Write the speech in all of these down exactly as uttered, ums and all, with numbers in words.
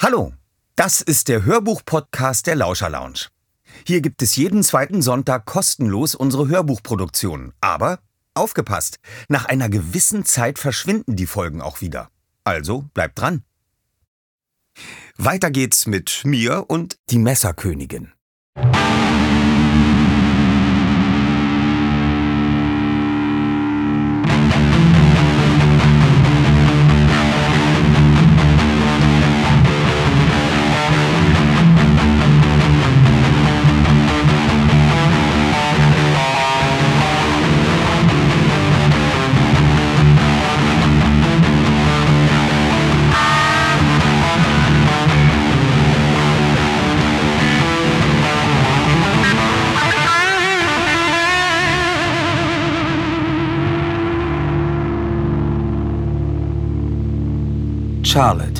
Hallo, das ist der Hörbuch-Podcast der Lauscher Lounge. Hier gibt es jeden zweiten Sonntag kostenlos unsere Hörbuchproduktionen. Aber aufgepasst, nach einer gewissen Zeit verschwinden die Folgen auch wieder. Also bleibt dran. Weiter geht's mit mir und die Messerkönigin. Charlotte.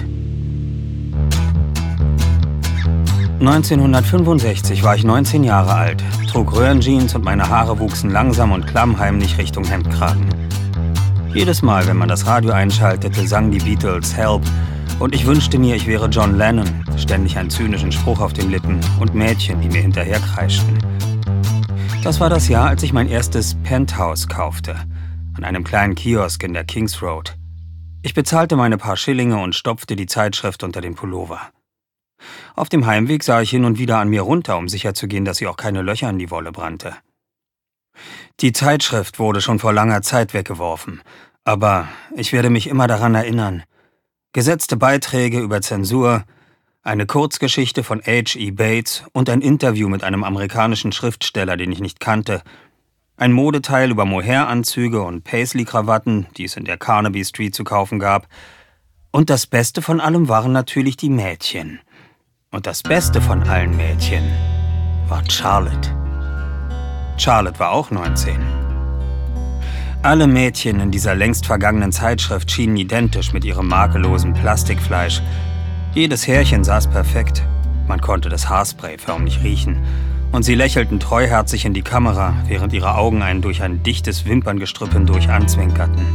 neunzehnhundertfünfundsechzig war ich neunzehn Jahre alt, trug Röhrenjeans und meine Haare wuchsen langsam und klammheimlich Richtung Hemdkragen. Jedes Mal, wenn man das Radio einschaltete, sangen die Beatles Help und ich wünschte mir, ich wäre John Lennon, ständig einen zynischen Spruch auf den Lippen und Mädchen, die mir hinterher kreischten. Das war das Jahr, als ich mein erstes Penthouse kaufte, an einem kleinen Kiosk in der Kings Road. Ich bezahlte meine paar Schillinge und stopfte die Zeitschrift unter den Pullover. Auf dem Heimweg sah ich hin und wieder an mir runter, um sicherzugehen, dass sie auch keine Löcher in die Wolle brannte. Die Zeitschrift wurde schon vor langer Zeit weggeworfen, aber ich werde mich immer daran erinnern. Gesetzte Beiträge über Zensur, eine Kurzgeschichte von H E Bates und ein Interview mit einem amerikanischen Schriftsteller, den ich nicht kannte, ein Modeteil über Mohair-Anzüge und Paisley-Krawatten, die es in der Carnaby Street zu kaufen gab. Und das Beste von allem waren natürlich die Mädchen. Und das Beste von allen Mädchen war Charlotte. Charlotte war auch neunzehn. Alle Mädchen in dieser längst vergangenen Zeitschrift schienen identisch mit ihrem makellosen Plastikfleisch. Jedes Härchen saß perfekt. Man konnte das Haarspray förmlich riechen. Und sie lächelten treuherzig in die Kamera, während ihre Augen einen durch ein dichtes Wimperngestrüpp hindurch anzwinkerten.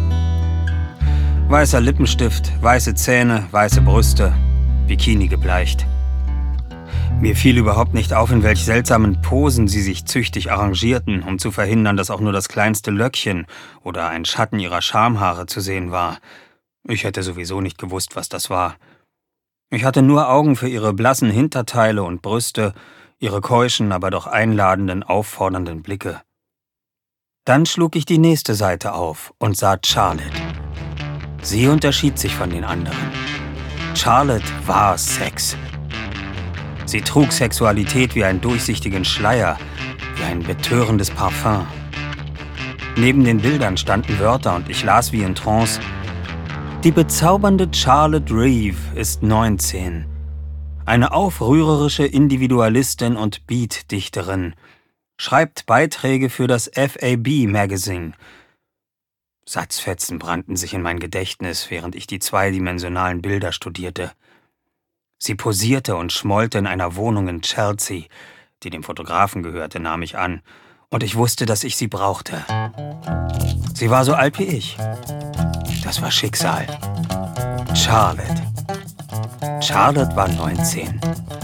Weißer Lippenstift, weiße Zähne, weiße Brüste, Bikini gebleicht. Mir fiel überhaupt nicht auf, in welch seltsamen Posen sie sich züchtig arrangierten, um zu verhindern, dass auch nur das kleinste Löckchen oder ein Schatten ihrer Schamhaare zu sehen war. Ich hätte sowieso nicht gewusst, was das war. Ich hatte nur Augen für ihre blassen Hinterteile und Brüste, ihre keuschen, aber doch einladenden, auffordernden Blicke. Dann schlug ich die nächste Seite auf und sah Charlotte. Sie unterschied sich von den anderen. Charlotte war Sex. Sie trug Sexualität wie einen durchsichtigen Schleier, wie ein betörendes Parfum. Neben den Bildern standen Wörter und ich las wie in Trance: Die bezaubernde Charlotte Reeve ist neunzehn. Eine aufrührerische Individualistin und Beat-Dichterin, schreibt Beiträge für das F A B Magazine. Satzfetzen brannten sich in mein Gedächtnis, während ich die zweidimensionalen Bilder studierte. Sie posierte und schmollte in einer Wohnung in Chelsea, die dem Fotografen gehörte, nahm ich an, und ich wusste, dass ich sie brauchte. Sie war so alt wie ich. Das war Schicksal. Charlotte. Charlotte war neunzehn.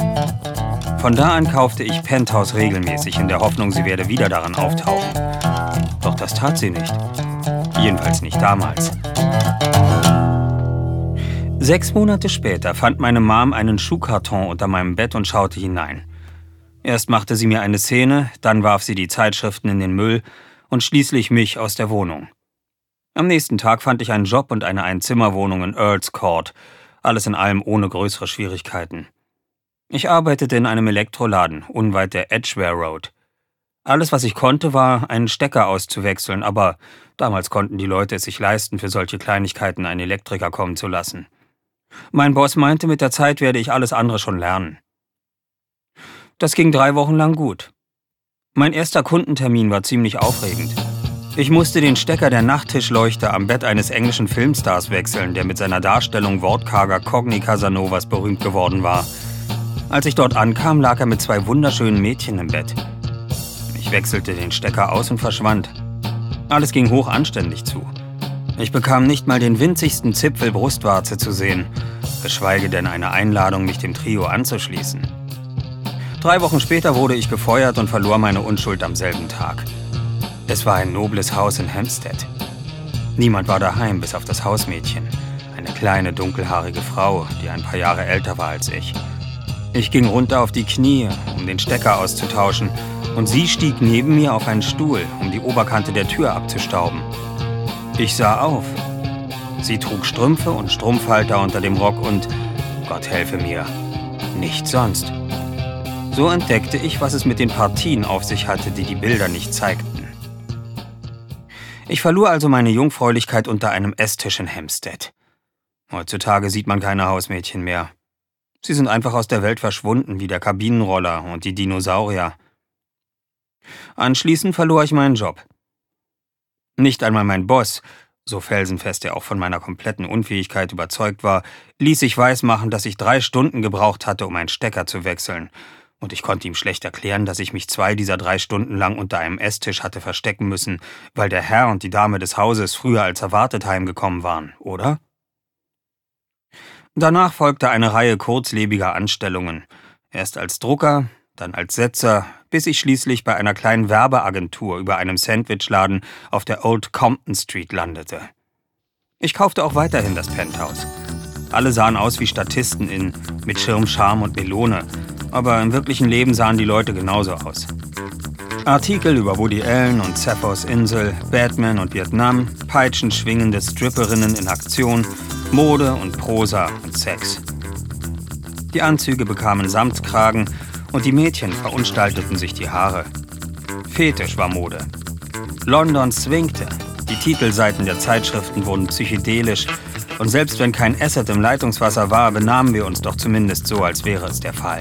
Von da an kaufte ich Penthouse regelmäßig, in der Hoffnung, sie werde wieder daran auftauchen. Doch das tat sie nicht. Jedenfalls nicht damals. Sechs Monate später fand meine Mom einen Schuhkarton unter meinem Bett und schaute hinein. Erst machte sie mir eine Szene, dann warf sie die Zeitschriften in den Müll und schließlich mich aus der Wohnung. Am nächsten Tag fand ich einen Job und eine Einzimmerwohnung in Earls Court, alles in allem ohne größere Schwierigkeiten. Ich arbeitete in einem Elektroladen, unweit der Edgware Road. Alles, was ich konnte, war, einen Stecker auszuwechseln, aber damals konnten die Leute es sich leisten, für solche Kleinigkeiten einen Elektriker kommen zu lassen. Mein Boss meinte, mit der Zeit werde ich alles andere schon lernen. Das ging drei Wochen lang gut. Mein erster Kundentermin war ziemlich aufregend. Ich musste den Stecker der Nachttischleuchte am Bett eines englischen Filmstars wechseln, der mit seiner Darstellung wortkarger Cogni Casanovas berühmt geworden war. Als ich dort ankam, lag er mit zwei wunderschönen Mädchen im Bett. Ich wechselte den Stecker aus und verschwand. Alles ging hoch anständig zu. Ich bekam nicht mal den winzigsten Zipfel Brustwarze zu sehen. geschweige denn eine Einladung, mich dem Trio anzuschließen. Drei Wochen später wurde ich gefeuert und verlor meine Unschuld am selben Tag. Es war ein nobles Haus in Hampstead. Niemand war daheim, bis auf das Hausmädchen, eine kleine, dunkelhaarige Frau, die ein paar Jahre älter war als ich. Ich ging runter auf die Knie, um den Stecker auszutauschen, und sie stieg neben mir auf einen Stuhl, um die Oberkante der Tür abzustauben. Ich sah auf. Sie trug Strümpfe und Strumpfhalter unter dem Rock und, Gott helfe mir, nichts sonst. So entdeckte ich, was es mit den Partien auf sich hatte, die die Bilder nicht zeigten. Ich verlor also meine Jungfräulichkeit unter einem Esstisch in Hampstead. Heutzutage sieht man keine Hausmädchen mehr. Sie sind einfach aus der Welt verschwunden, wie der Kabinenroller und die Dinosaurier. Anschließend verlor ich meinen Job. Nicht einmal mein Boss, so felsenfest er auch von meiner kompletten Unfähigkeit überzeugt war, ließ sich weismachen, dass ich drei Stunden gebraucht hatte, um einen Stecker zu wechseln. Und ich konnte ihm schlecht erklären, dass ich mich zwei dieser drei Stunden lang unter einem Esstisch hatte verstecken müssen, weil der Herr und die Dame des Hauses früher als erwartet heimgekommen waren, oder? Danach folgte eine Reihe kurzlebiger Anstellungen. Erst als Drucker, dann als Setzer, bis ich schließlich bei einer kleinen Werbeagentur über einem Sandwichladen auf der Old Compton Street landete. Ich kaufte auch weiterhin das Penthouse. Alle sahen aus wie Statisten in Mit Schirm, Charme und Melone, aber im wirklichen Leben sahen die Leute genauso aus. Artikel über Woody Allen und Zephos Insel, Batman und Vietnam, peitschenschwingende Stripperinnen in Aktion, Mode und Prosa und Sex. Die Anzüge bekamen Samtkragen und die Mädchen verunstalteten sich die Haare. Fetisch war Mode. London swingte, die Titelseiten der Zeitschriften wurden psychedelisch und selbst wenn kein Acid im Leitungswasser war, benahmen wir uns doch zumindest so, als wäre es der Fall.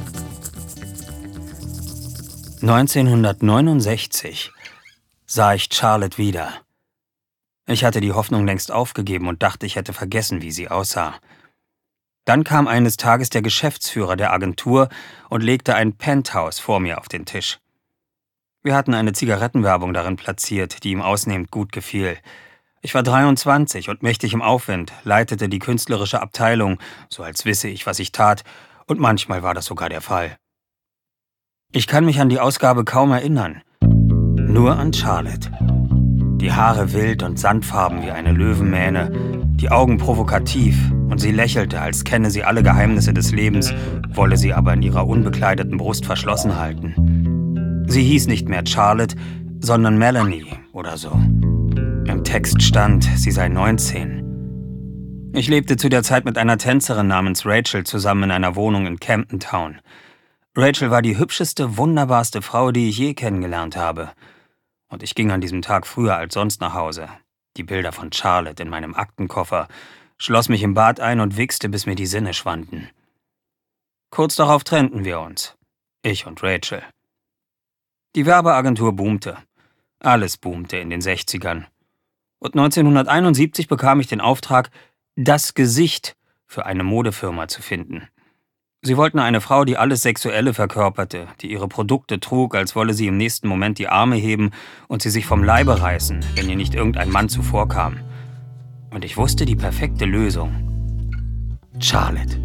neunzehnhundertneunundsechzig sah ich Charlotte wieder. Ich hatte die Hoffnung längst aufgegeben und dachte, ich hätte vergessen, wie sie aussah. Dann kam eines Tages der Geschäftsführer der Agentur und legte ein Penthouse vor mir auf den Tisch. Wir hatten eine Zigarettenwerbung darin platziert, die ihm ausnehmend gut gefiel. Ich war dreiundzwanzig und mächtig im Aufwind, leitete die künstlerische Abteilung, so als wisse ich, was ich tat, und manchmal war das sogar der Fall. Ich kann mich an die Ausgabe kaum erinnern. Nur an Charlotte. Die Haare wild und sandfarben wie eine Löwenmähne, die Augen provokativ, und sie lächelte, als kenne sie alle Geheimnisse des Lebens, wolle sie aber in ihrer unbekleideten Brust verschlossen halten. Sie hieß nicht mehr Charlotte, sondern Melanie oder so. Im Text stand, sie sei neunzehn. Ich lebte zu der Zeit mit einer Tänzerin namens Rachel zusammen in einer Wohnung in Camden Town. Rachel war die hübscheste, wunderbarste Frau, die ich je kennengelernt habe. Und ich ging an diesem Tag früher als sonst nach Hause. Die Bilder von Charlotte in meinem Aktenkoffer, schloss mich im Bad ein und wichste, bis mir die Sinne schwanden. Kurz darauf trennten wir uns, ich und Rachel. Die Werbeagentur boomte. Alles boomte in den sechzigern. Und neunzehnhunderteinundsiebzig bekam ich den Auftrag, das Gesicht für eine Modefirma zu finden. Sie wollten eine Frau, die alles Sexuelle verkörperte, die ihre Produkte trug, als wolle sie im nächsten Moment die Arme heben und sie sich vom Leibe reißen, wenn ihr nicht irgendein Mann zuvorkam. Und ich wusste die perfekte Lösung. Charlotte.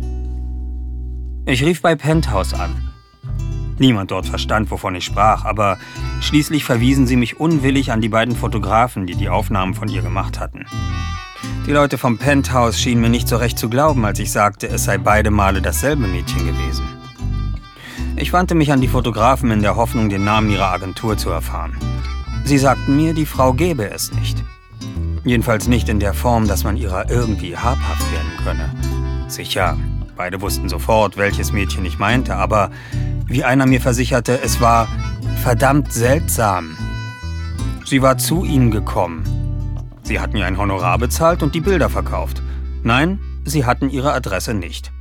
Ich rief bei Penthouse an. Niemand dort verstand, wovon ich sprach, aber schließlich verwiesen sie mich unwillig an die beiden Fotografen, die die Aufnahmen von ihr gemacht hatten. Die Leute vom Penthouse schienen mir nicht so recht zu glauben, als ich sagte, es sei beide Male dasselbe Mädchen gewesen. Ich wandte mich an die Fotografen in der Hoffnung, den Namen ihrer Agentur zu erfahren. Sie sagten mir, die Frau gäbe es nicht. Jedenfalls nicht in der Form, dass man ihrer irgendwie habhaft werden könne. Sicher, beide wussten sofort, welches Mädchen ich meinte, aber wie einer mir versicherte, es war verdammt seltsam. Sie war zu ihnen gekommen. Sie hatten ihr ein Honorar bezahlt und die Bilder verkauft. Nein, sie hatten ihre Adresse nicht.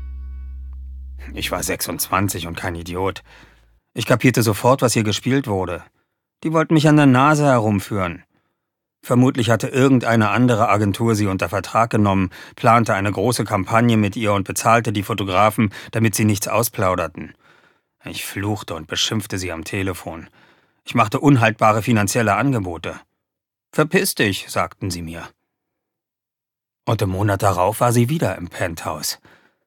Ich war sechsundzwanzig und kein Idiot. Ich kapierte sofort, was hier gespielt wurde. Die wollten mich an der Nase herumführen. Vermutlich hatte irgendeine andere Agentur sie unter Vertrag genommen, plante eine große Kampagne mit ihr und bezahlte die Fotografen, damit sie nichts ausplauderten. Ich fluchte und beschimpfte sie am Telefon. Ich machte unhaltbare finanzielle Angebote. »Verpiss dich«, sagten sie mir. Und im Monat darauf war sie wieder im Penthouse.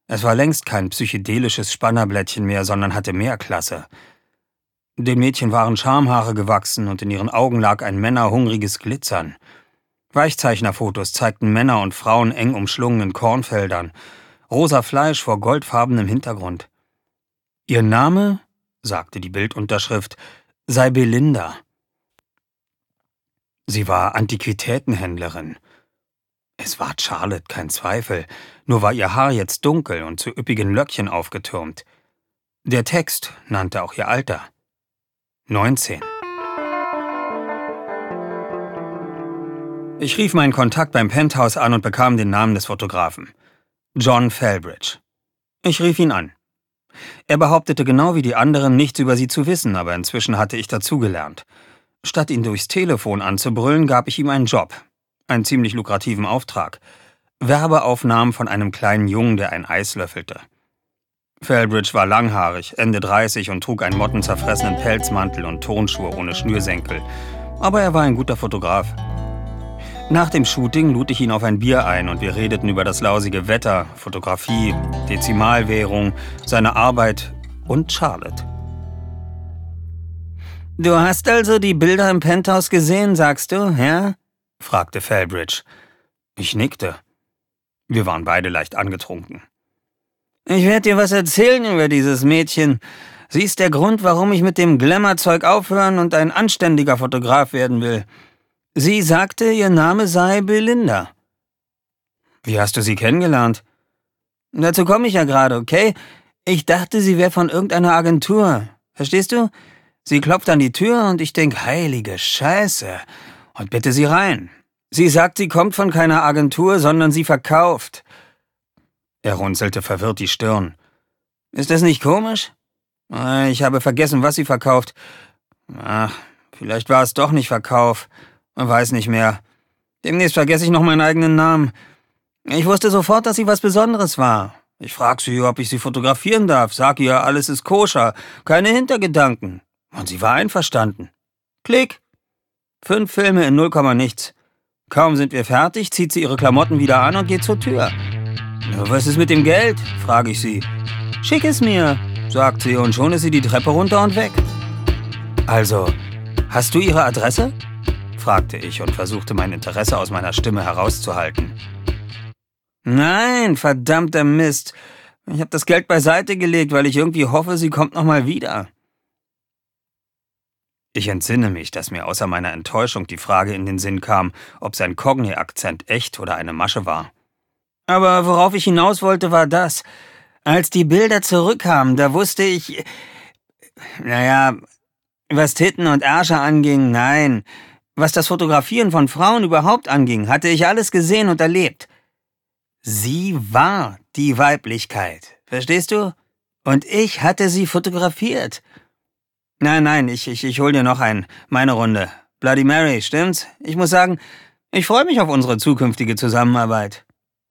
Es war längst kein psychedelisches Spannerblättchen mehr, sondern hatte mehr Klasse. Den Mädchen waren Schamhaare gewachsen und in ihren Augen lag ein männerhungriges Glitzern. Weichzeichnerfotos zeigten Männer und Frauen eng umschlungen in Kornfeldern, rosa Fleisch vor goldfarbenem Hintergrund. Ihr Name, sagte die Bildunterschrift, sei Belinda. Sie war Antiquitätenhändlerin. Es war Charlotte, kein Zweifel, nur war ihr Haar jetzt dunkel und zu üppigen Löckchen aufgetürmt. Der Text nannte auch ihr Alter. neunzehn. Ich rief meinen Kontakt beim Penthouse an und bekam den Namen des Fotografen. John Felbridge. Ich rief ihn an. Er behauptete genau wie die anderen, nichts über sie zu wissen, aber inzwischen hatte ich dazugelernt. Statt ihn durchs Telefon anzubrüllen, gab ich ihm einen Job. Einen ziemlich lukrativen Auftrag. Werbeaufnahmen von einem kleinen Jungen, der ein Eis löffelte. Felbridge war langhaarig, Ende dreißig und trug einen mottenzerfressenen Pelzmantel und Turnschuhe ohne Schnürsenkel. Aber er war ein guter Fotograf. Nach dem Shooting lud ich ihn auf ein Bier ein und wir redeten über das lausige Wetter, Fotografie, Dezimalwährung, seine Arbeit und Charlotte. »Du hast also die Bilder im Penthouse gesehen, sagst du, ja?« fragte Felbridge. Ich nickte. Wir waren beide leicht angetrunken. »Ich werde dir was erzählen über dieses Mädchen. Sie ist der Grund, warum ich mit dem Glamour-Zeug aufhören und ein anständiger Fotograf werden will. Sie sagte, ihr Name sei Belinda.« »Wie hast du sie kennengelernt?« »Dazu komme ich ja gerade, okay? Ich dachte, sie wäre von irgendeiner Agentur. Verstehst du? Sie klopft an die Tür und ich denk, heilige Scheiße, und bitte sie rein. Sie sagt, sie kommt von keiner Agentur, sondern sie verkauft.« Er runzelte verwirrt die Stirn. »Ist das nicht komisch? Ich habe vergessen, was sie verkauft. Ach, vielleicht war es doch nicht Verkauf. Man weiß nicht mehr. Demnächst vergesse ich noch meinen eigenen Namen. Ich wusste sofort, dass sie was Besonderes war. Ich frag sie, ob ich sie fotografieren darf, sag ihr, alles ist koscher, keine Hintergedanken. Und sie war einverstanden. Klick. Fünf Filme in null Komma nichts. Kaum sind wir fertig, zieht sie ihre Klamotten wieder an und geht zur Tür. »Was ist mit dem Geld?« frage ich sie. »Schick es mir«, sagt sie, und schon ist sie die Treppe runter und weg. »Also, hast du ihre Adresse?« fragte ich und versuchte mein Interesse aus meiner Stimme herauszuhalten. »Nein, verdammter Mist. Ich habe das Geld beiseite gelegt, weil ich irgendwie hoffe, sie kommt noch mal wieder.« Ich entsinne mich, dass mir außer meiner Enttäuschung die Frage in den Sinn kam, ob sein Cockney-Akzent echt oder eine Masche war. Aber worauf ich hinaus wollte, war das. Als die Bilder zurückkamen, da wusste ich... Naja, was Titten und Ärsche anging, nein. Was das Fotografieren von Frauen überhaupt anging, hatte ich alles gesehen und erlebt. Sie war die Weiblichkeit, verstehst du? Und ich hatte sie fotografiert. Nein, nein, ich, ich, ich hol dir noch einen. Meine Runde. Bloody Mary, stimmt's? Ich muss sagen, ich freue mich auf unsere zukünftige Zusammenarbeit.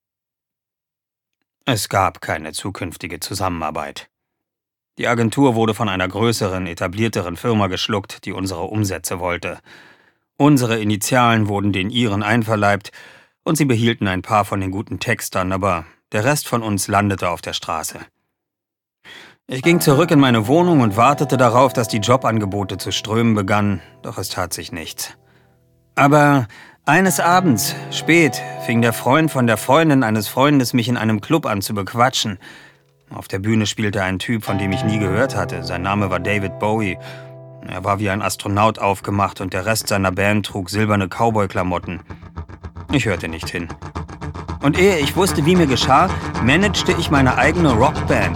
Es gab keine zukünftige Zusammenarbeit. Die Agentur wurde von einer größeren, etablierteren Firma geschluckt, die unsere Umsätze wollte. Unsere Initialen wurden den ihren einverleibt und sie behielten ein paar von den guten Textern, aber der Rest von uns landete auf der Straße. Ich ging zurück in meine Wohnung und wartete darauf, dass die Jobangebote zu strömen begannen, doch es tat sich nichts. Aber eines Abends, spät, fing der Freund von der Freundin eines Freundes mich in einem Club an zu bequatschen. Auf der Bühne spielte ein Typ, von dem ich nie gehört hatte. Sein Name war David Bowie. Er war wie ein Astronaut aufgemacht und der Rest seiner Band trug silberne Cowboy-Klamotten. Ich hörte nicht hin. Und ehe ich wusste, wie mir geschah, managte ich meine eigene Rockband.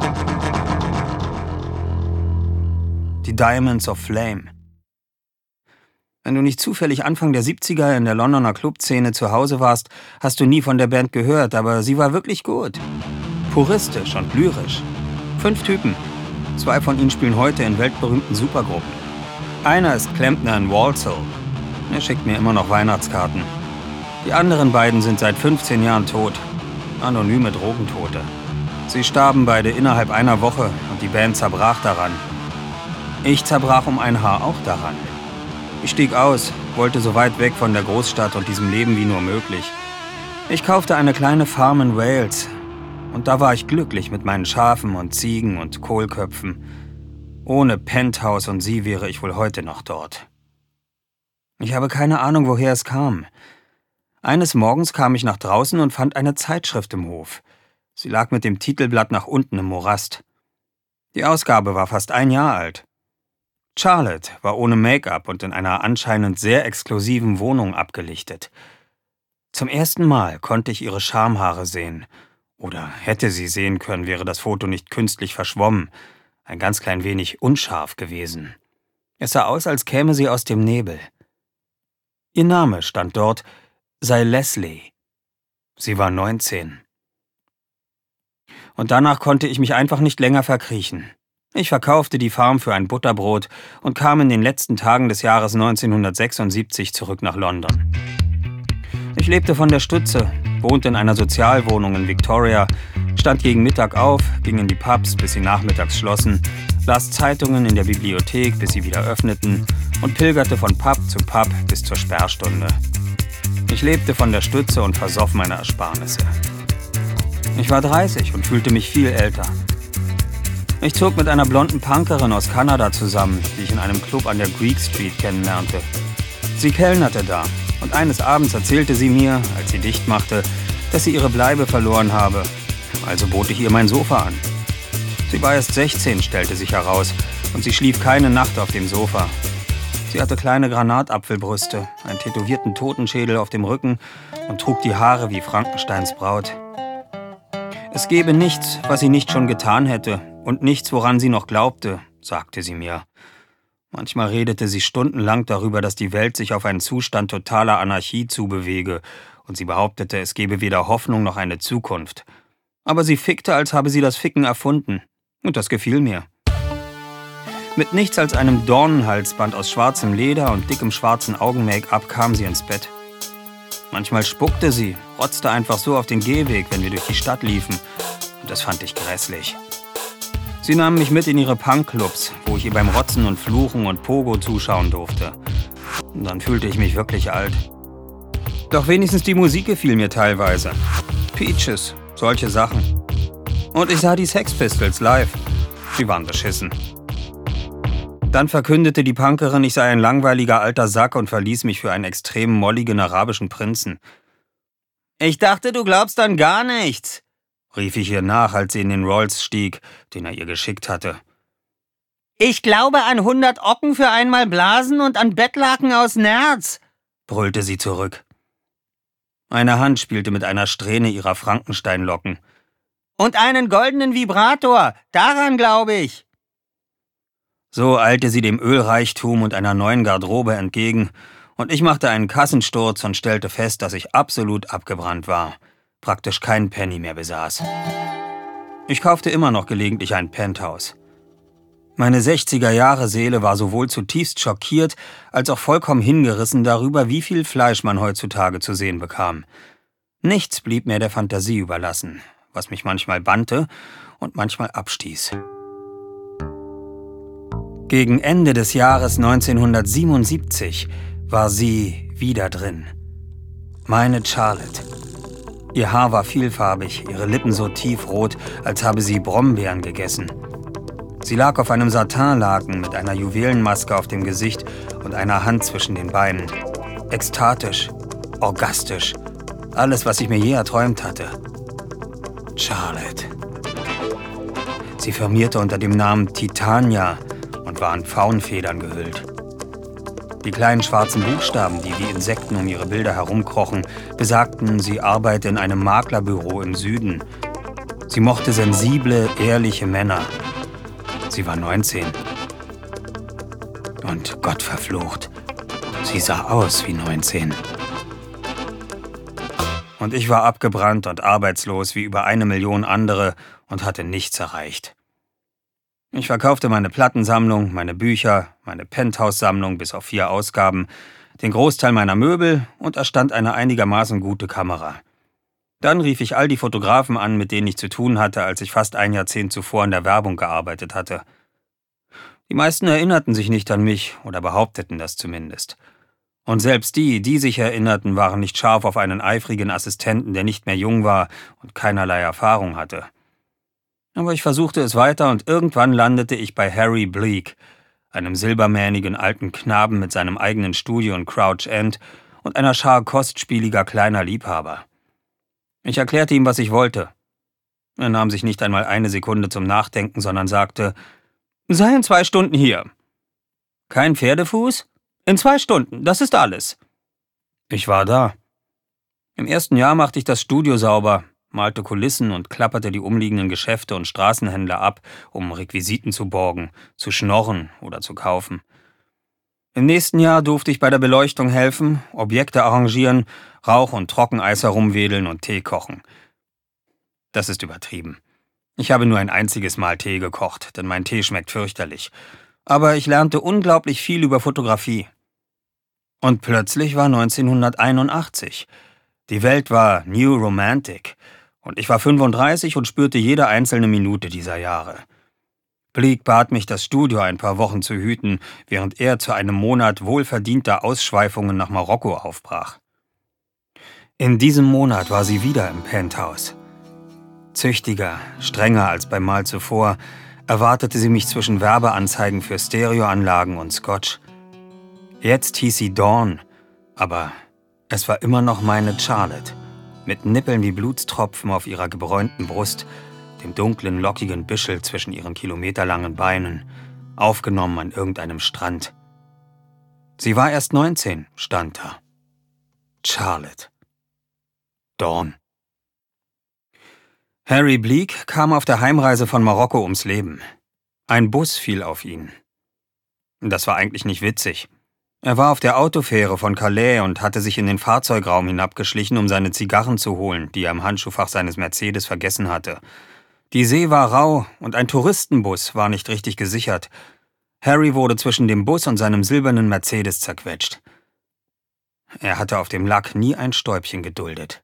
Die Diamonds of Flame. Wenn du nicht zufällig Anfang der siebziger in der Londoner Clubszene zu Hause warst, hast du nie von der Band gehört, aber sie war wirklich gut. Puristisch und lyrisch. Fünf Typen. Zwei von ihnen spielen heute in weltberühmten Supergruppen. Einer ist Klempner in Walsall. Er schickt mir immer noch Weihnachtskarten. Die anderen beiden sind seit fünfzehn Jahren tot. Anonyme Drogentote. Sie starben beide innerhalb einer Woche und die Band zerbrach daran. Ich zerbrach um ein Haar auch daran. Ich stieg aus, wollte so weit weg von der Großstadt und diesem Leben wie nur möglich. Ich kaufte eine kleine Farm in Wales. Und da war ich glücklich mit meinen Schafen und Ziegen und Kohlköpfen. Ohne Penthouse und sie wäre ich wohl heute noch dort. Ich habe keine Ahnung, woher es kam. Eines Morgens kam ich nach draußen und fand eine Zeitschrift im Hof. Sie lag mit dem Titelblatt nach unten im Morast. Die Ausgabe war fast ein Jahr alt. Charlotte war ohne Make-up und in einer anscheinend sehr exklusiven Wohnung abgelichtet. Zum ersten Mal konnte ich ihre Schamhaare sehen. Oder hätte sie sehen können, wäre das Foto nicht künstlich verschwommen, ein ganz klein wenig unscharf gewesen. Es sah aus, als käme sie aus dem Nebel. Ihr Name stand dort, sei Leslie. Sie war neunzehn. Und danach konnte ich mich einfach nicht länger verkriechen. Ich verkaufte die Farm für ein Butterbrot und kam in den letzten Tagen des Jahres neunzehnhundertsechsundsiebzig zurück nach London. Ich lebte von der Stütze, wohnte in einer Sozialwohnung in Victoria, stand gegen Mittag auf, ging in die Pubs, bis sie nachmittags schlossen, las Zeitungen in der Bibliothek, bis sie wieder öffneten und pilgerte von Pub zu Pub bis zur Sperrstunde. Ich lebte von der Stütze und versoff meine Ersparnisse. Ich war dreißig und fühlte mich viel älter. Ich zog mit einer blonden Punkerin aus Kanada zusammen, die ich in einem Club an der Greek Street kennenlernte. Sie kellnerte da und eines Abends erzählte sie mir, als sie dicht machte, dass sie ihre Bleibe verloren habe. Also bot ich ihr mein Sofa an. Sie war erst sechzehn, stellte sich heraus, und sie schlief keine Nacht auf dem Sofa. Sie hatte kleine Granatapfelbrüste, einen tätowierten Totenschädel auf dem Rücken und trug die Haare wie Frankensteins Braut. Es gebe nichts, was sie nicht schon getan hätte, und nichts, woran sie noch glaubte, sagte sie mir. Manchmal redete sie stundenlang darüber, dass die Welt sich auf einen Zustand totaler Anarchie zubewege, und sie behauptete, es gebe weder Hoffnung noch eine Zukunft. Aber sie fickte, als habe sie das Ficken erfunden, und das gefiel mir. Mit nichts als einem Dornenhalsband aus schwarzem Leder und dickem schwarzen Augen-Make-up kam sie ins Bett. Manchmal spuckte sie, rotzte einfach so auf den Gehweg, wenn wir durch die Stadt liefen, und das fand ich grässlich. Sie nahm mich mit in ihre Punkclubs, wo ich ihr beim Rotzen und Fluchen und Pogo zuschauen durfte. Und dann fühlte ich mich wirklich alt. Doch wenigstens die Musik gefiel mir teilweise. Peaches, solche Sachen. Und ich sah die Sex Pistols live. Sie waren beschissen. Dann verkündete die Punkerin, ich sei ein langweiliger alter Sack und verließ mich für einen extrem molligen arabischen Prinzen. »Ich dachte, du glaubst an gar nichts«, rief ich ihr nach, als sie in den Rolls stieg, den er ihr geschickt hatte. »Ich glaube an hundert Ocken für einmal Blasen und an Bettlaken aus Nerz«, brüllte sie zurück. Eine Hand spielte mit einer Strähne ihrer Frankensteinlocken. »Und einen goldenen Vibrator, daran glaube ich.« So eilte sie dem Ölreichtum und einer neuen Garderobe entgegen, und ich machte einen Kassensturz und stellte fest, dass ich absolut abgebrannt war, praktisch keinen Penny mehr besaß. Ich kaufte immer noch gelegentlich ein Penthouse. Meine sechziger-Jahre-Seele war sowohl zutiefst schockiert, als auch vollkommen hingerissen darüber, wie viel Fleisch man heutzutage zu sehen bekam. Nichts blieb mir der Fantasie überlassen, was mich manchmal bannte und manchmal abstieß. Gegen Ende des Jahres neunzehnhundertsiebenundsiebzig war sie wieder drin. Meine Charlotte. Ihr Haar war vielfarbig, ihre Lippen so tiefrot, als habe sie Brombeeren gegessen. Sie lag auf einem Satinlaken mit einer Juwelenmaske auf dem Gesicht und einer Hand zwischen den Beinen. Ekstatisch, orgastisch, alles, was ich mir je erträumt hatte. Charlotte. Sie firmierte unter dem Namen Titania und war in Pfauenfedern gehüllt. Die kleinen schwarzen Buchstaben, die wie Insekten um ihre Bilder herumkrochen, besagten, sie arbeite in einem Maklerbüro im Süden. Sie mochte sensible, ehrliche Männer. Sie war neunzehn. Und Gott verflucht, sie sah aus wie neunzehn. Und ich war abgebrannt und arbeitslos wie über eine Million andere und hatte nichts erreicht. Ich verkaufte meine Plattensammlung, meine Bücher, meine Penthouse-Sammlung bis auf vier Ausgaben, den Großteil meiner Möbel und erstand eine einigermaßen gute Kamera. Dann rief ich all die Fotografen an, mit denen ich zu tun hatte, als ich fast ein Jahrzehnt zuvor in der Werbung gearbeitet hatte. Die meisten erinnerten sich nicht an mich oder behaupteten das zumindest. Und selbst die, die sich erinnerten, waren nicht scharf auf einen eifrigen Assistenten, der nicht mehr jung war und keinerlei Erfahrung hatte. Aber ich versuchte es weiter und irgendwann landete ich bei Harry Bleek, einem silbermähnigen alten Knaben mit seinem eigenen Studio in Crouch End und einer Schar kostspieliger kleiner Liebhaber. Ich erklärte ihm, was ich wollte. Er nahm sich nicht einmal eine Sekunde zum Nachdenken, sondern sagte, »Sei in zwei Stunden hier.« »Kein Pferdefuß? In zwei Stunden, das ist alles.« Ich war da. Im ersten Jahr machte ich das Studio sauber, malte Kulissen und klapperte die umliegenden Geschäfte und Straßenhändler ab, um Requisiten zu borgen, zu schnorren oder zu kaufen. Im nächsten Jahr durfte ich bei der Beleuchtung helfen, Objekte arrangieren, Rauch- und Trockeneis herumwedeln und Tee kochen. Das ist übertrieben. Ich habe nur ein einziges Mal Tee gekocht, denn mein Tee schmeckt fürchterlich. Aber ich lernte unglaublich viel über Fotografie. Und plötzlich war neunzehnhunderteinundachtzig. Die Welt war New Romantic und ich war fünfunddreißig und spürte jede einzelne Minute dieser Jahre. Bleek bat mich, das Studio ein paar Wochen zu hüten, während er zu einem Monat wohlverdienter Ausschweifungen nach Marokko aufbrach. In diesem Monat war sie wieder im Penthouse. Züchtiger, strenger als beim Mal zuvor, erwartete sie mich zwischen Werbeanzeigen für Stereoanlagen und Scotch. Jetzt hieß sie Dawn, aber es war immer noch meine Charlotte, mit Nippeln wie Blutstropfen auf ihrer gebräunten Brust, dem dunklen, lockigen Büschel zwischen ihren kilometerlangen Beinen, aufgenommen an irgendeinem Strand. Sie war erst neunzehn, stand da. Charlotte. Dawn. Harry Bleek kam auf der Heimreise von Marokko ums Leben. Ein Bus fiel auf ihn. Das war eigentlich nicht witzig. Er war auf der Autofähre von Calais und hatte sich in den Fahrzeugraum hinabgeschlichen, um seine Zigarren zu holen, die er im Handschuhfach seines Mercedes vergessen hatte. Die See war rau und ein Touristenbus war nicht richtig gesichert. Harry wurde zwischen dem Bus und seinem silbernen Mercedes zerquetscht. Er hatte auf dem Lack nie ein Stäubchen geduldet.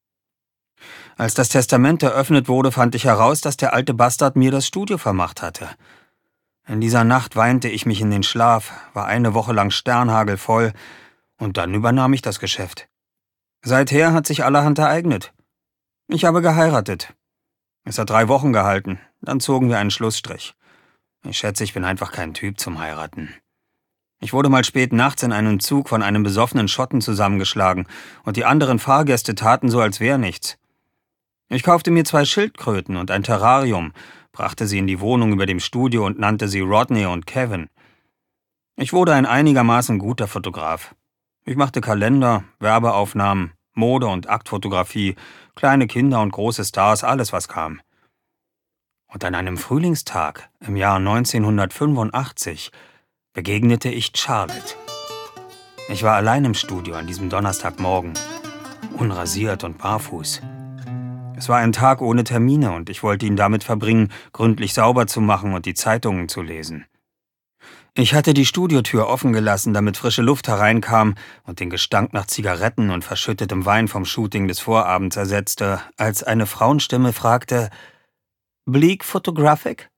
Als das Testament eröffnet wurde, fand ich heraus, dass der alte Bastard mir das Studio vermacht hatte. In dieser Nacht weinte ich mich in den Schlaf, war eine Woche lang sternhagelvoll und dann übernahm ich das Geschäft. Seither hat sich allerhand ereignet. Ich habe geheiratet. Es hat drei Wochen gehalten, dann zogen wir einen Schlussstrich. Ich schätze, ich bin einfach kein Typ zum Heiraten. Ich wurde mal spät nachts in einem Zug von einem besoffenen Schotten zusammengeschlagen und die anderen Fahrgäste taten so, als wäre nichts. Ich kaufte mir zwei Schildkröten und ein Terrarium, brachte sie in die Wohnung über dem Studio und nannte sie Rodney und Kevin. Ich wurde ein einigermaßen guter Fotograf. Ich machte Kalender, Werbeaufnahmen, Mode- und Aktfotografie, kleine Kinder und große Stars, alles was kam. Und an einem Frühlingstag im Jahr neunzehnhundertfünfundachtzig begegnete ich Charlotte. Ich war allein im Studio an diesem Donnerstagmorgen, unrasiert und barfuß. Es war ein Tag ohne Termine und ich wollte ihn damit verbringen, gründlich sauber zu machen und die Zeitungen zu lesen. Ich hatte die Studiotür offen gelassen, damit frische Luft hereinkam und den Gestank nach Zigaretten und verschüttetem Wein vom Shooting des Vorabends ersetzte, als eine Frauenstimme fragte, »Bleek Photographic?«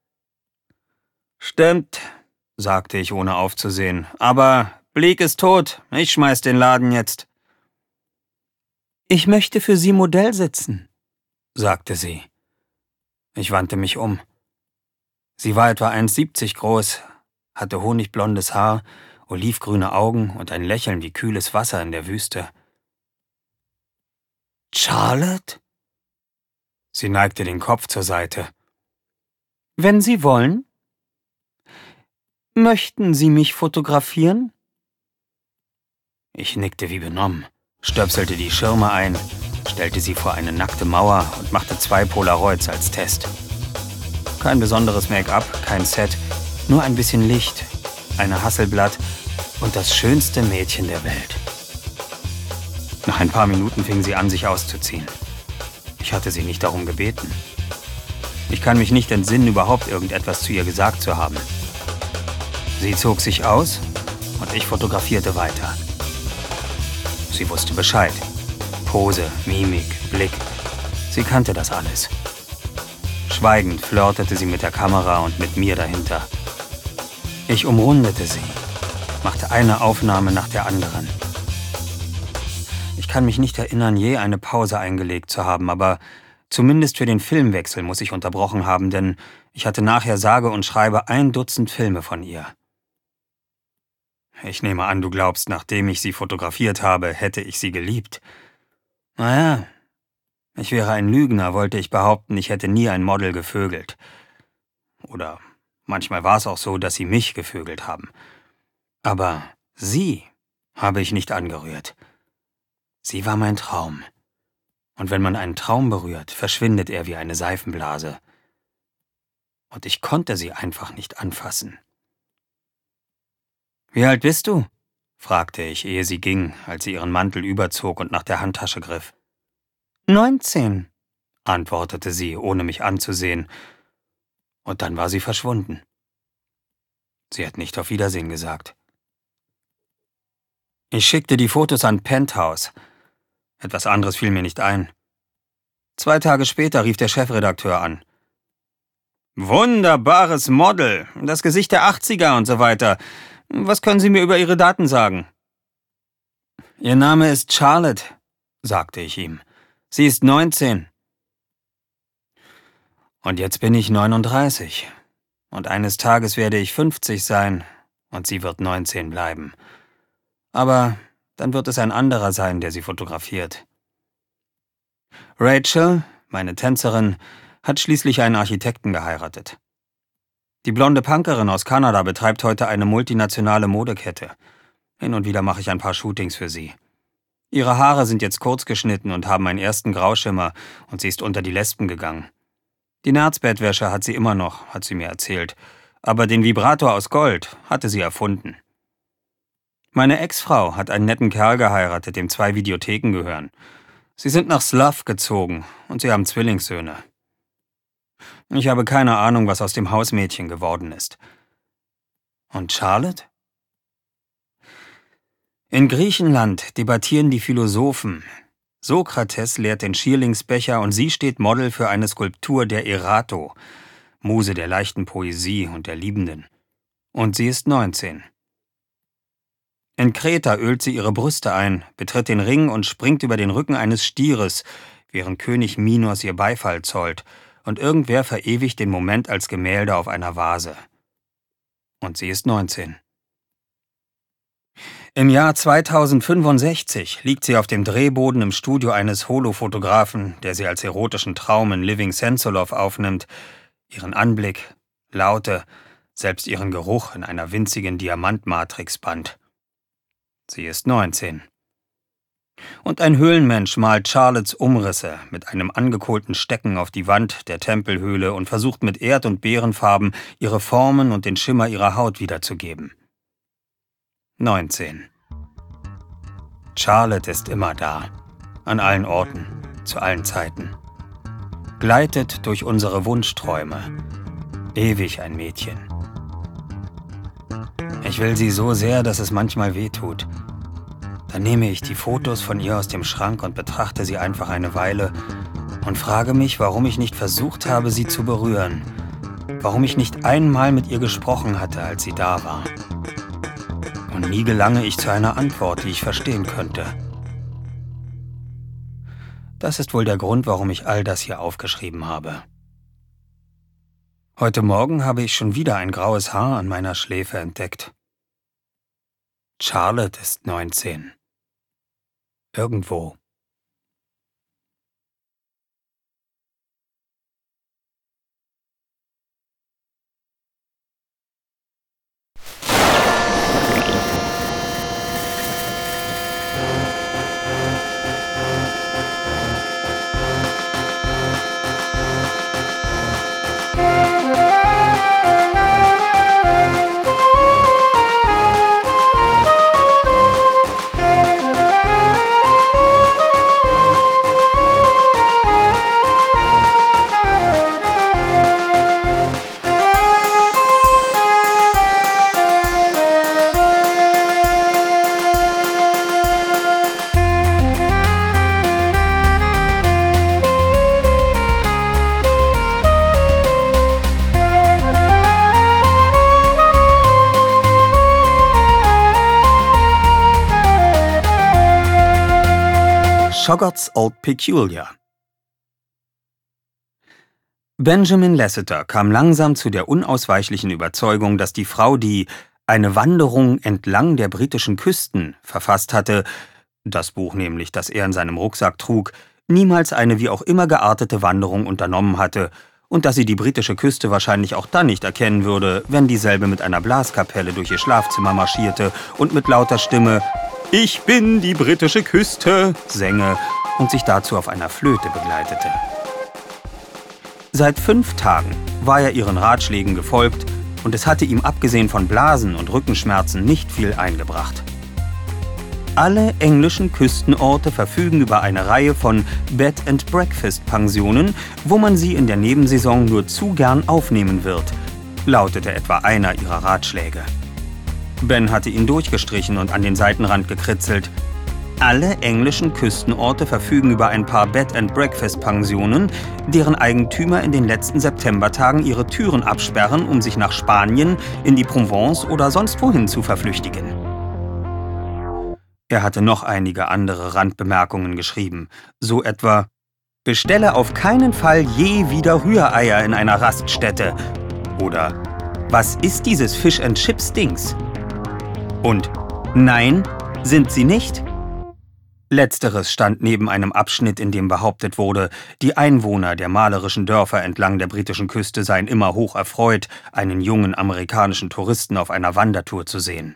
»Stimmt«, sagte ich, ohne aufzusehen, »aber Bleek ist tot, ich schmeiß den Laden jetzt.« »Ich möchte für Sie Modell sitzen«, sagte sie. Ich wandte mich um. Sie war etwa eins Komma siebzig groß, hatte honigblondes Haar, olivgrüne Augen und ein Lächeln wie kühles Wasser in der Wüste. »Charlotte?« Sie neigte den Kopf zur Seite. »Wenn Sie wollen. Möchten Sie mich fotografieren?« Ich nickte wie benommen, stöpselte die Schirme ein, stellte sie vor eine nackte Mauer und machte zwei Polaroids als Test. Kein besonderes Make-up, kein Set, nur ein bisschen Licht, eine Hasselblatt und das schönste Mädchen der Welt. Nach ein paar Minuten fing sie an, sich auszuziehen. Ich hatte sie nicht darum gebeten. Ich kann mich nicht entsinnen, überhaupt irgendetwas zu ihr gesagt zu haben. Sie zog sich aus und ich fotografierte weiter. Sie wusste Bescheid. Pose, Mimik, Blick. Sie kannte das alles. Schweigend flirtete sie mit der Kamera und mit mir dahinter. Ich umrundete sie, machte eine Aufnahme nach der anderen. kann mich nicht erinnern, je eine Pause eingelegt zu haben, aber zumindest für den Filmwechsel muss ich unterbrochen haben, denn ich hatte nachher sage und schreibe ein Dutzend Filme von ihr. Ich nehme an, du glaubst, nachdem ich sie fotografiert habe, hätte ich sie geliebt. Naja, ich wäre ein Lügner, wollte ich behaupten, ich hätte nie ein Model gevögelt. Oder manchmal war es auch so, dass sie mich gevögelt haben. Aber sie habe ich nicht angerührt. Sie war mein Traum. Und wenn man einen Traum berührt, verschwindet er wie eine Seifenblase. Und ich konnte sie einfach nicht anfassen. »Wie alt bist du?« fragte ich, ehe sie ging, als sie ihren Mantel überzog und nach der Handtasche griff. »Neunzehn«, antwortete sie, ohne mich anzusehen. Und dann war sie verschwunden. Sie hat nicht auf Wiedersehen gesagt. Ich schickte die Fotos an Penthouse. Etwas anderes fiel mir nicht ein. Zwei Tage später rief der Chefredakteur an. »Wunderbares Model, das Gesicht der achtziger und so weiter. Was können Sie mir über Ihre Daten sagen?« »Ihr Name ist Charlotte«, sagte ich ihm. »Sie ist neunzehn.« Und jetzt bin ich neununddreißig. Und eines Tages werde ich fünfzig sein und sie wird neunzehn bleiben. Aber dann wird es ein anderer sein, der sie fotografiert. Rachel, meine Tänzerin, hat schließlich einen Architekten geheiratet. Die blonde Punkerin aus Kanada betreibt heute eine multinationale Modekette. Hin und wieder mache ich ein paar Shootings für sie. Ihre Haare sind jetzt kurz geschnitten und haben einen ersten Grauschimmer und sie ist unter die Lesben gegangen. Die Nerzbettwäsche hat sie immer noch, hat sie mir erzählt, aber den Vibrator aus Gold hatte sie erfunden. Meine Ex-Frau hat einen netten Kerl geheiratet, dem zwei Videotheken gehören. Sie sind nach Slough gezogen und sie haben Zwillingssöhne. Ich habe keine Ahnung, was aus dem Hausmädchen geworden ist. Und Charlotte? In Griechenland debattieren die Philosophen. Sokrates lehrt den Schierlingsbecher und sie steht Model für eine Skulptur der Erato, Muse der leichten Poesie und der Liebenden. Und sie ist neunzehn. In Kreta ölt sie ihre Brüste ein, betritt den Ring und springt über den Rücken eines Stieres, während König Minos ihr Beifall zollt, und irgendwer verewigt den Moment als Gemälde auf einer Vase. Und sie ist neunzehn. Im Jahr zweitausendfünfundsechzig liegt sie auf dem Drehboden im Studio eines Holofotografen, der sie als erotischen Traum in Living Sensolov aufnimmt, ihren Anblick, Laute, selbst ihren Geruch in einer winzigen Diamantmatrix band. Sie ist neunzehn. Und ein Höhlenmensch malt Charlottes Umrisse mit einem angekohlten Stecken auf die Wand der Tempelhöhle und versucht mit Erd- und Beerenfarben ihre Formen und den Schimmer ihrer Haut wiederzugeben. neunzehn. Charlotte ist immer da, an allen Orten, zu allen Zeiten. Gleitet durch unsere Wunschträume, ewig ein Mädchen. Ich will sie so sehr, dass es manchmal wehtut. Dann nehme ich die Fotos von ihr aus dem Schrank und betrachte sie einfach eine Weile und frage mich, warum ich nicht versucht habe, sie zu berühren, warum ich nicht einmal mit ihr gesprochen hatte, als sie da war. Und nie gelange ich zu einer Antwort, die ich verstehen könnte. Das ist wohl der Grund, warum ich all das hier aufgeschrieben habe. Heute Morgen habe ich schon wieder ein graues Haar an meiner Schläfe entdeckt. Charlotte ist neunzehn. Irgendwo. Shoggott's Old Peculiar. Benjamin Lasseter kam langsam zu der unausweichlichen Überzeugung, dass die Frau, die »Eine Wanderung entlang der britischen Küsten« verfasst hatte, das Buch nämlich, das er in seinem Rucksack trug, niemals eine wie auch immer geartete Wanderung unternommen hatte und dass sie die britische Küste wahrscheinlich auch dann nicht erkennen würde, wenn dieselbe mit einer Blaskapelle durch ihr Schlafzimmer marschierte und mit lauter Stimme »Ich bin die britische Küste« sänge und sich dazu auf einer Flöte begleitete. Seit fünf Tagen war er ihren Ratschlägen gefolgt und es hatte ihm abgesehen von Blasen und Rückenschmerzen nicht viel eingebracht. Alle englischen Küstenorte verfügen über eine Reihe von Bed-and-Breakfast-Pensionen, wo man sie in der Nebensaison nur zu gern aufnehmen wird, lautete etwa einer ihrer Ratschläge. Ben hatte ihn durchgestrichen und an den Seitenrand gekritzelt. Alle englischen Küstenorte verfügen über ein paar Bed-and-Breakfast-Pensionen, deren Eigentümer in den letzten Septembertagen ihre Türen absperren, um sich nach Spanien, in die Provence oder sonst wohin zu verflüchtigen. Er hatte noch einige andere Randbemerkungen geschrieben, so etwa »Bestelle auf keinen Fall je wieder Rühreier in einer Raststätte« oder »Was ist dieses Fish-and-Chips-Dings?« und »Nein, sind sie nicht?« Letzteres stand neben einem Abschnitt, in dem behauptet wurde, die Einwohner der malerischen Dörfer entlang der britischen Küste seien immer hoch erfreut, einen jungen amerikanischen Touristen auf einer Wandertour zu sehen.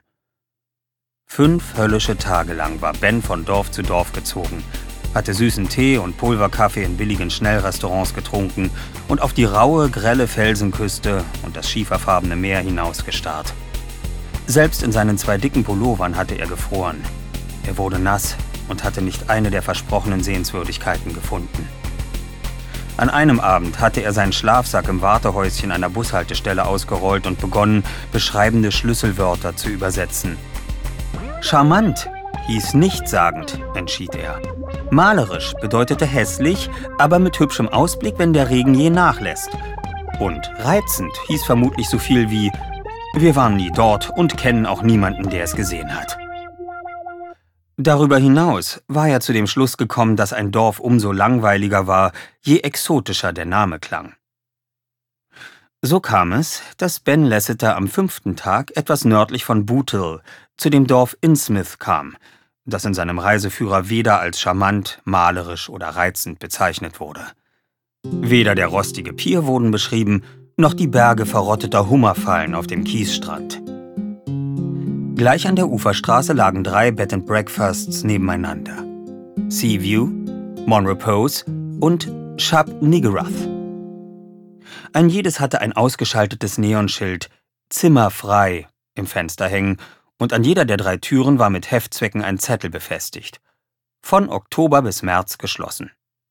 Fünf höllische Tage lang war Ben von Dorf zu Dorf gezogen, hatte süßen Tee und Pulverkaffee in billigen Schnellrestaurants getrunken und auf die raue, grelle Felsenküste und das schieferfarbene Meer hinausgestarrt. Selbst in seinen zwei dicken Pullovern hatte er gefroren. Er wurde nass und hatte nicht eine der versprochenen Sehenswürdigkeiten gefunden. An einem Abend hatte er seinen Schlafsack im Wartehäuschen einer Bushaltestelle ausgerollt und begonnen, beschreibende Schlüsselwörter zu übersetzen. Charmant hieß nichtssagend, entschied er. Malerisch bedeutete hässlich, aber mit hübschem Ausblick, wenn der Regen je nachlässt. Und reizend hieß vermutlich so viel wie wir waren nie dort und kennen auch niemanden, der es gesehen hat. Darüber hinaus war er zu dem Schluss gekommen, dass ein Dorf umso langweiliger war, je exotischer der Name klang. So kam es, dass Ben Lasseter am fünften Tag etwas nördlich von Bootle zu dem Dorf Innsmouth kam, das in seinem Reiseführer weder als charmant, malerisch oder reizend bezeichnet wurde. Weder der rostige Pier wurden beschrieben, noch die Berge verrotteter Hummerfallen auf dem Kiesstrand. Gleich an der Uferstraße lagen drei Bed-and-Breakfasts nebeneinander. Seaview, Monrepose und Shab Niggurath. Ein jedes hatte ein ausgeschaltetes Neonschild »Zimmer frei« im Fenster hängen und an jeder der drei Türen war mit Heftzwecken ein Zettel befestigt. Von Oktober bis März geschlossen.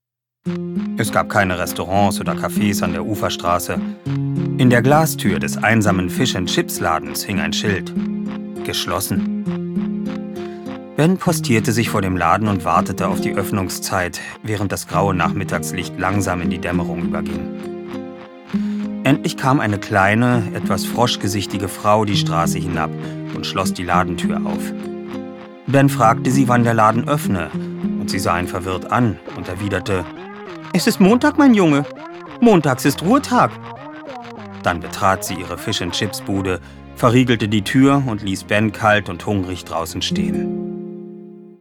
Es gab keine Restaurants oder Cafés an der Uferstraße. In der Glastür des einsamen Fish-and-Chips-Ladens hing ein Schild. Geschlossen. Ben postierte sich vor dem Laden und wartete auf die Öffnungszeit, während das graue Nachmittagslicht langsam in die Dämmerung überging. Endlich kam eine kleine, etwas froschgesichtige Frau die Straße hinab und schloss die Ladentür auf. Ben fragte sie, wann der Laden öffne, und sie sah ihn verwirrt an und erwiderte: »Es ist Montag, mein Junge. Montags ist Ruhetag.« Dann betrat sie ihre Fish-and-Chips-Bude, verriegelte die Tür und ließ Ben kalt und hungrig draußen stehen.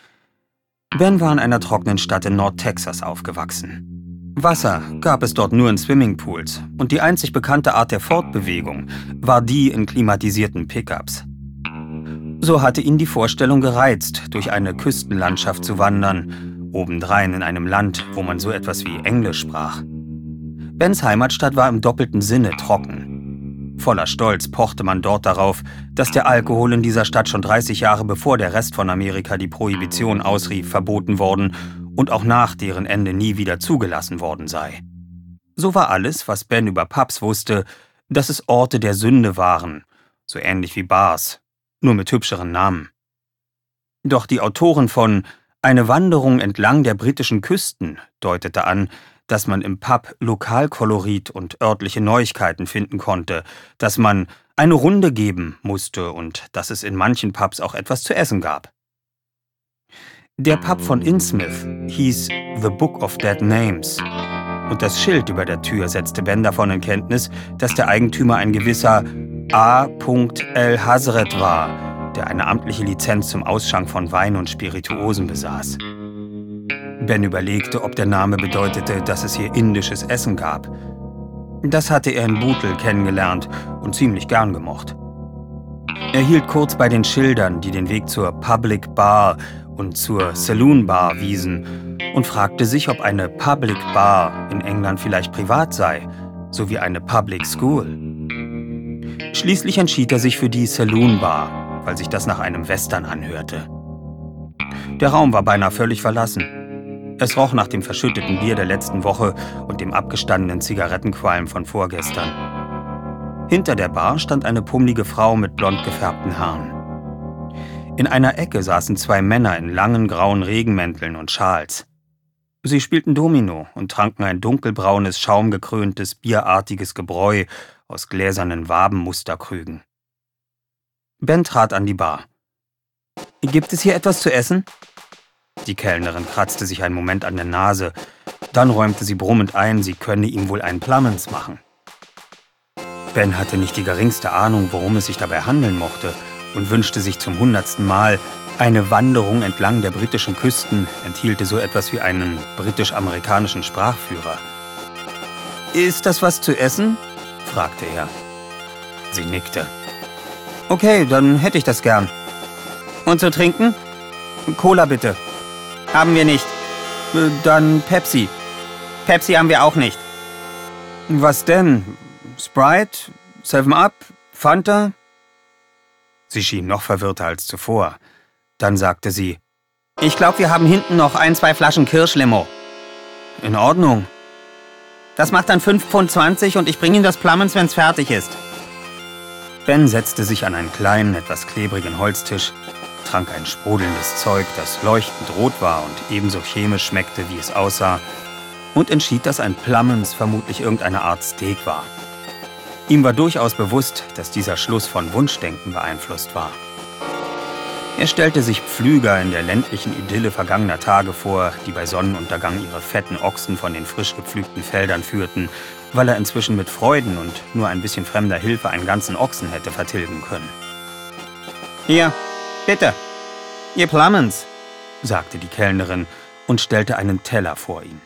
Ben war in einer trockenen Stadt in Nordtexas aufgewachsen. Wasser gab es dort nur in Swimmingpools und die einzig bekannte Art der Fortbewegung war die in klimatisierten Pickups. So hatte ihn die Vorstellung gereizt, durch eine Küstenlandschaft zu wandern, obendrein in einem Land, wo man so etwas wie Englisch sprach. Bens Heimatstadt war im doppelten Sinne trocken. Voller Stolz pochte man dort darauf, dass der Alkohol in dieser Stadt schon dreißig Jahre bevor der Rest von Amerika die Prohibition ausrief, verboten worden und auch nach deren Ende nie wieder zugelassen worden sei. So war alles, was Ben über Pubs wusste, dass es Orte der Sünde waren, so ähnlich wie Bars, nur mit hübscheren Namen. Doch die Autorin von »Eine Wanderung entlang der britischen Küsten« deutete an, dass man im Pub Lokalkolorit und örtliche Neuigkeiten finden konnte, dass man eine Runde geben musste und dass es in manchen Pubs auch etwas zu essen gab. Der Pub von Innsmouth hieß The Book of Dead Names. Und das Schild über der Tür setzte Ben davon in Kenntnis, dass der Eigentümer ein gewisser A. El Hazret war, der eine amtliche Lizenz zum Ausschank von Wein und Spirituosen besaß. Ben überlegte, ob der Name bedeutete, dass es hier indisches Essen gab. Das hatte er in Bootle kennengelernt und ziemlich gern gemocht. Er hielt kurz bei den Schildern, die den Weg zur Public Bar und zur Saloon Bar wiesen, und fragte sich, ob eine Public Bar in England vielleicht privat sei, sowie eine Public School. Schließlich entschied er sich für die Saloon Bar, weil sich das nach einem Western anhörte. Der Raum war beinahe völlig verlassen. Es roch nach dem verschütteten Bier der letzten Woche und dem abgestandenen Zigarettenqualm von vorgestern. Hinter der Bar stand eine pummelige Frau mit blond gefärbten Haaren. In einer Ecke saßen zwei Männer in langen grauen Regenmänteln und Schals. Sie spielten Domino und tranken ein dunkelbraunes, schaumgekröntes, bierartiges Gebräu aus gläsernen Wabenmusterkrügen. Ben trat an die Bar. »Gibt es hier etwas zu essen?« Die Kellnerin kratzte sich einen Moment an der Nase. Dann räumte sie brummend ein, sie könne ihm wohl einen Plummins machen. Ben hatte nicht die geringste Ahnung, worum es sich dabei handeln mochte, und wünschte sich zum hundertsten Mal, eine Wanderung entlang der britischen Küsten enthielte so etwas wie einen britisch-amerikanischen Sprachführer. »Ist das was zu essen?« fragte er. Sie nickte. »Okay, dann hätte ich das gern.« »Und zu trinken?« »Cola bitte.« »Haben wir nicht.« »Dann Pepsi.« »Pepsi haben wir auch nicht.« »Was denn? Sprite? Seven Up? Fanta?« Sie schien noch verwirrter als zuvor. Dann sagte sie, »Ich glaube, wir haben hinten noch ein, zwei Flaschen Kirschlimo.« »In Ordnung.« »Das macht dann fünf Pfund zwanzig und ich bringe Ihnen das Plummins, wenn's fertig ist.« Ben setzte sich an einen kleinen, etwas klebrigen Holztisch, trank ein sprudelndes Zeug, das leuchtend rot war und ebenso chemisch schmeckte, wie es aussah, und entschied, dass ein Plummins vermutlich irgendeine Art Steak war. Ihm war durchaus bewusst, dass dieser Schluss von Wunschdenken beeinflusst war. Er stellte sich Pflüger in der ländlichen Idylle vergangener Tage vor, die bei Sonnenuntergang ihre fetten Ochsen von den frisch gepflügten Feldern führten, weil er inzwischen mit Freuden und nur ein bisschen fremder Hilfe einen ganzen Ochsen hätte vertilgen können. »Hier, bitte, Ihr Plummins«, sagte die Kellnerin und stellte einen Teller vor ihn.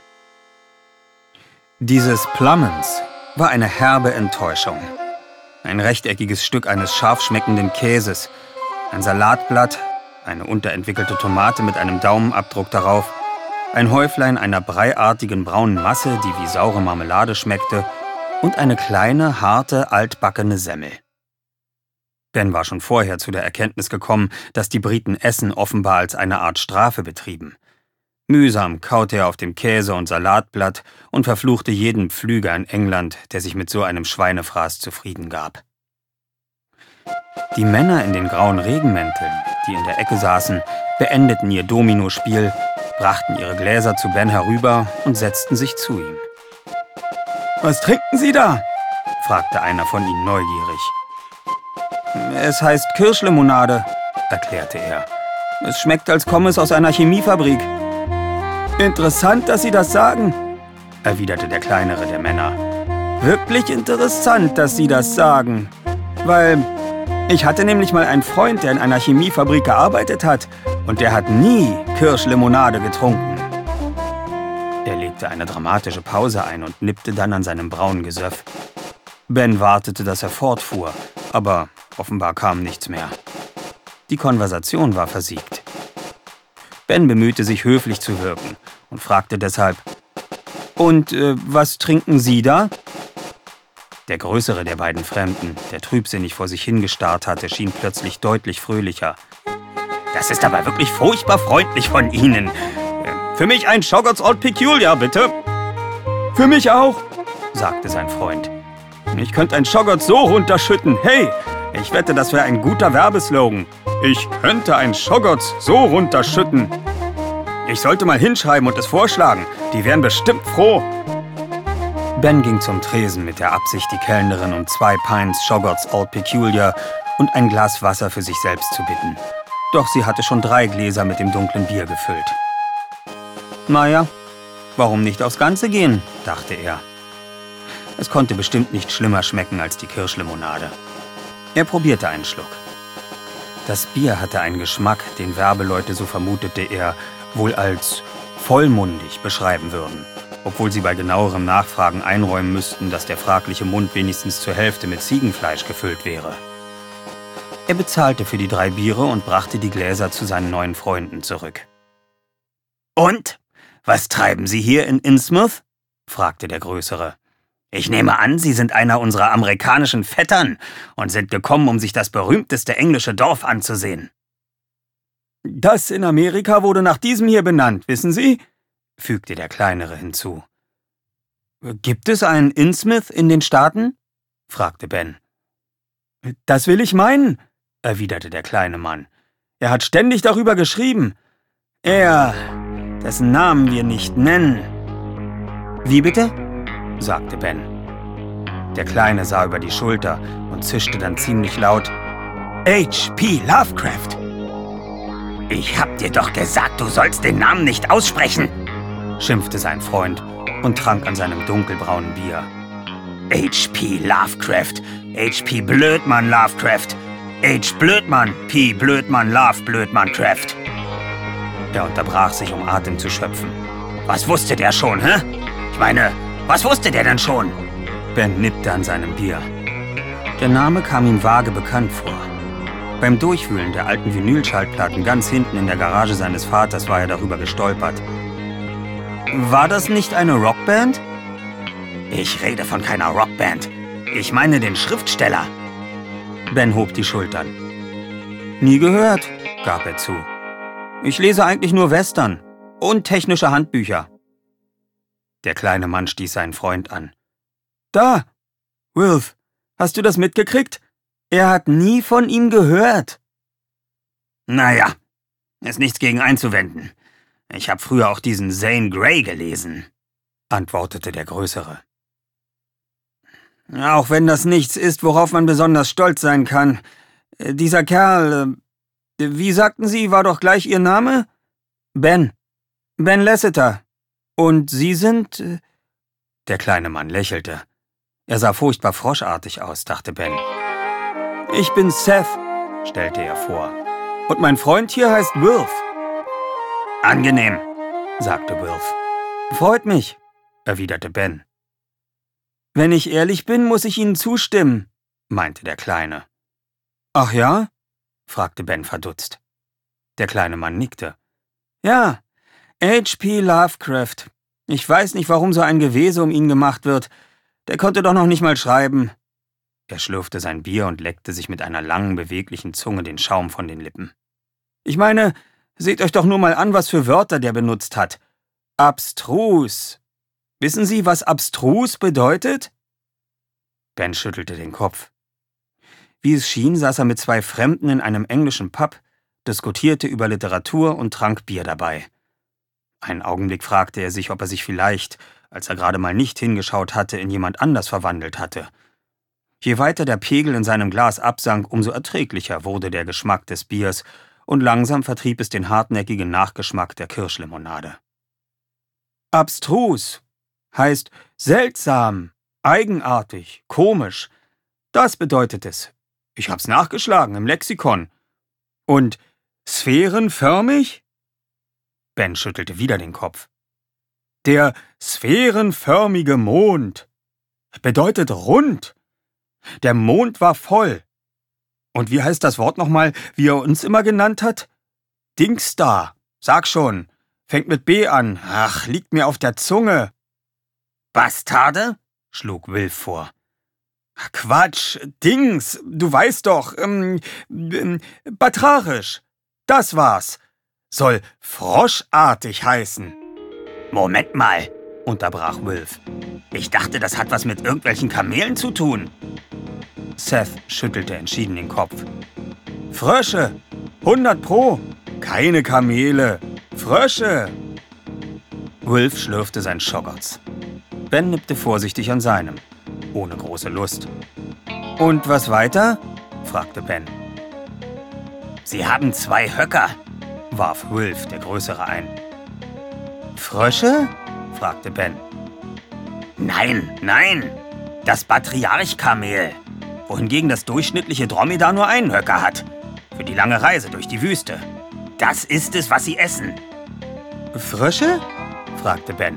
Dieses Plummins war eine herbe Enttäuschung. Ein rechteckiges Stück eines scharf schmeckenden Käses, ein Salatblatt, eine unterentwickelte Tomate mit einem Daumenabdruck darauf, ein Häuflein einer breiartigen braunen Masse, die wie saure Marmelade schmeckte, und eine kleine, harte, altbackene Semmel. Ben war schon vorher zu der Erkenntnis gekommen, dass die Briten Essen offenbar als eine Art Strafe betrieben. Mühsam kaute er auf dem Käse und Salatblatt und verfluchte jeden Pflüger in England, der sich mit so einem Schweinefraß zufrieden gab. Die Männer in den grauen Regenmänteln, die in der Ecke saßen, beendeten ihr Dominospiel, brachten ihre Gläser zu Ben herüber und setzten sich zu ihm. »Was trinken Sie da?« fragte einer von ihnen neugierig. »Es heißt Kirschlimonade«, erklärte er. »Es schmeckt, als komme es aus einer Chemiefabrik.« »Interessant, dass Sie das sagen«, erwiderte der kleinere der Männer. »Wirklich interessant, dass Sie das sagen, weil ich hatte nämlich mal einen Freund, der in einer Chemiefabrik gearbeitet hat, und der hat nie Kirschlimonade getrunken.« Er legte eine dramatische Pause ein und nippte dann an seinem braunen Gesöff. Ben wartete, dass er fortfuhr, aber offenbar kam nichts mehr. Die Konversation war versiegt. Ben bemühte sich, höflich zu wirken und fragte deshalb, »Und äh, was trinken Sie da?« Der größere der beiden Fremden, der trübsinnig vor sich hingestarrt hatte, schien plötzlich deutlich fröhlicher. »Das ist aber wirklich furchtbar freundlich von Ihnen. Äh, für mich ein Shoggoth's Old Peculiar, bitte.« »Für mich auch«, sagte sein Freund. »Ich könnte ein Shoggoth's so runterschütten. Hey, ich wette, das wäre ein guter Werbeslogan. Ich könnte ein Shoggoth's so runterschütten. Ich sollte mal hinschreiben und es vorschlagen. Die wären bestimmt froh.« Ben ging zum Tresen mit der Absicht, die Kellnerin um zwei Pints Shoggoth's Old Peculiar und ein Glas Wasser für sich selbst zu bitten. Doch sie hatte schon drei Gläser mit dem dunklen Bier gefüllt. Naja, warum nicht aufs Ganze gehen, dachte er. Es konnte bestimmt nicht schlimmer schmecken als die Kirschlimonade. Er probierte einen Schluck. Das Bier hatte einen Geschmack, den Werbeleute, so vermutete er, wohl als vollmundig beschreiben würden, obwohl sie bei genauerem Nachfragen einräumen müssten, dass der fragliche Mund wenigstens zur Hälfte mit Ziegenfleisch gefüllt wäre. Er bezahlte für die drei Biere und brachte die Gläser zu seinen neuen Freunden zurück. »Und? Was treiben Sie hier in Innsmouth?« fragte der Größere. »Ich nehme an, Sie sind einer unserer amerikanischen Vettern und sind gekommen, um sich das berühmteste englische Dorf anzusehen.« »Das in Amerika wurde nach diesem hier benannt, wissen Sie?« fügte der Kleinere hinzu. »Gibt es einen Innsmouth in den Staaten?« fragte Ben. »Das will ich meinen«, erwiderte der kleine Mann. »Er hat ständig darüber geschrieben. Er, dessen Namen wir nicht nennen.« »Wie bitte?« sagte Ben. Der Kleine sah über die Schulter und zischte dann ziemlich laut: H P Lovecraft. »Ich hab dir doch gesagt, du sollst den Namen nicht aussprechen«, schimpfte sein Freund und trank an seinem dunkelbraunen Bier. H P Lovecraft, H P Blödmann Lovecraft, H Blödmann, P Blödmann Love Blödmann Craft. Er unterbrach sich, um Atem zu schöpfen. Was wusste der schon, hä? Ich meine, was wusste der denn schon? Ben nippte an seinem Bier. Der Name kam ihm vage bekannt vor. Beim Durchwühlen der alten Vinylschallplatten ganz hinten in der Garage seines Vaters war er darüber gestolpert. War das nicht eine Rockband? Ich rede von keiner Rockband. Ich meine den Schriftsteller. Ben hob die Schultern. Nie gehört, gab er zu. Ich lese eigentlich nur Western und technische Handbücher. Der kleine Mann stieß seinen Freund an. Da, Wilf, hast du das mitgekriegt? Er hat nie von ihm gehört. Naja, ist nichts gegen einzuwenden. Ich habe früher auch diesen Zane Grey gelesen, antwortete der Größere. Auch wenn das nichts ist, worauf man besonders stolz sein kann. Dieser Kerl, wie sagten Sie, war doch gleich Ihr Name? Ben. Ben Lasseter. Und Sie sind... Der kleine Mann lächelte. Er sah furchtbar froschartig aus, dachte Ben. Ich bin Seth, stellte er vor. Und mein Freund hier heißt Wilf. Angenehm, sagte Wilf. Freut mich, erwiderte Ben. Wenn ich ehrlich bin, muss ich Ihnen zustimmen, meinte der Kleine. Ach ja? fragte Ben verdutzt. Der kleine Mann nickte. Ja, H P Lovecraft. Ich weiß nicht, warum so ein Gewese um ihn gemacht wird. Der konnte doch noch nicht mal schreiben. Er schlürfte sein Bier und leckte sich mit einer langen, beweglichen Zunge den Schaum von den Lippen. Ich meine, seht euch doch nur mal an, was für Wörter der benutzt hat. Abstrus. Wissen Sie, was abstrus bedeutet? Ben schüttelte den Kopf. Wie es schien, saß er mit zwei Fremden in einem englischen Pub, diskutierte über Literatur und trank Bier dabei. Einen Augenblick fragte er sich, ob er sich vielleicht, als er gerade mal nicht hingeschaut hatte, in jemand anders verwandelt hatte. Je weiter der Pegel in seinem Glas absank, umso erträglicher wurde der Geschmack des Biers, und langsam vertrieb es den hartnäckigen Nachgeschmack der Kirschlimonade. Abstrus heißt seltsam, eigenartig, komisch. Das bedeutet es. Ich hab's nachgeschlagen im Lexikon. Und sphärenförmig? Ben schüttelte wieder den Kopf. Der sphärenförmige Mond bedeutet rund. Der Mond war voll. Und wie heißt das Wort nochmal, wie er uns immer genannt hat? Dingsda. Sag schon. Fängt mit B an. Ach, liegt mir auf der Zunge. Bastarde? Schlug Wilf vor. Quatsch, Dings, du weißt doch, ähm, ähm, batrarisch. Das war's. Soll froschartig heißen. Moment mal, unterbrach Wilf. Ich dachte, das hat was mit irgendwelchen Kamelen zu tun. Seth schüttelte entschieden den Kopf. Frösche, hundert Pro, keine Kamele, Frösche. Wilf schlürfte sein Schoggerts. Ben nippte vorsichtig an seinem, ohne große Lust. Und was weiter? fragte Ben. Sie haben zwei Höcker, warf Wilf, der Größere, ein. Frösche? fragte Ben. Nein, nein, das Patriarch-Kamel, wohingegen das durchschnittliche Dromedar nur einen Höcker hat, für die lange Reise durch die Wüste. Das ist es, was sie essen. Frösche? fragte Ben.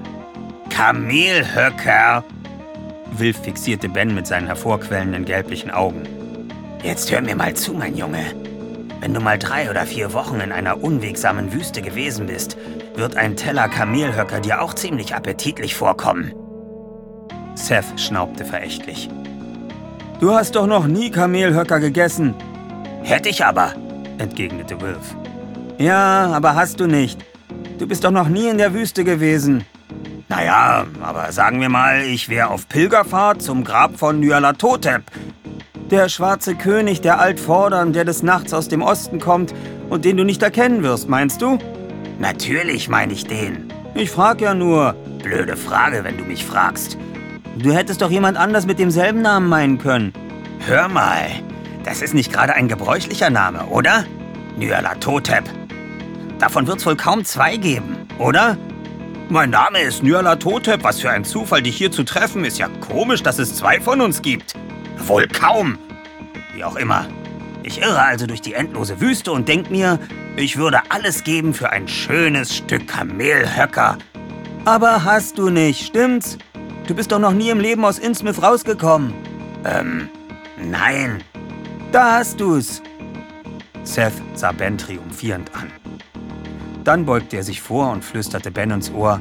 Kamelhöcker. Wilf fixierte Ben mit seinen hervorquellenden gelblichen Augen. Jetzt hör mir mal zu, mein Junge. Wenn du mal drei oder vier Wochen in einer unwegsamen Wüste gewesen bist, wird ein Teller Kamelhöcker dir auch ziemlich appetitlich vorkommen. Seth schnaubte verächtlich. Du hast doch noch nie Kamelhöcker gegessen. Hätte ich aber, entgegnete Wilf. Ja, aber hast du nicht. Du bist doch noch nie in der Wüste gewesen. Naja, aber sagen wir mal, ich wäre auf Pilgerfahrt zum Grab von Nyarlathotep. Der schwarze König der Altvordern, der des Nachts aus dem Osten kommt und den du nicht erkennen wirst, meinst du? Natürlich meine ich den. Ich frag ja nur. Blöde Frage, wenn du mich fragst. Du hättest doch jemand anders mit demselben Namen meinen können. Hör mal, das ist nicht gerade ein gebräuchlicher Name, oder? Nyarlathotep. Davon wird's wohl kaum zwei geben, oder? Mein Name ist Nyarlathotep. Was für ein Zufall, dich hier zu treffen. Ist ja komisch, dass es zwei von uns gibt. Wohl kaum. Wie auch immer. Ich irre also durch die endlose Wüste und denk mir, ich würde alles geben für ein schönes Stück Kamelhöcker. Aber hast du nicht, stimmt's? Du bist doch noch nie im Leben aus Innsmouth rausgekommen. Ähm, nein. Da hast du's. Seth sah Ben triumphierend an. Dann beugte er sich vor und flüsterte Ben ins Ohr.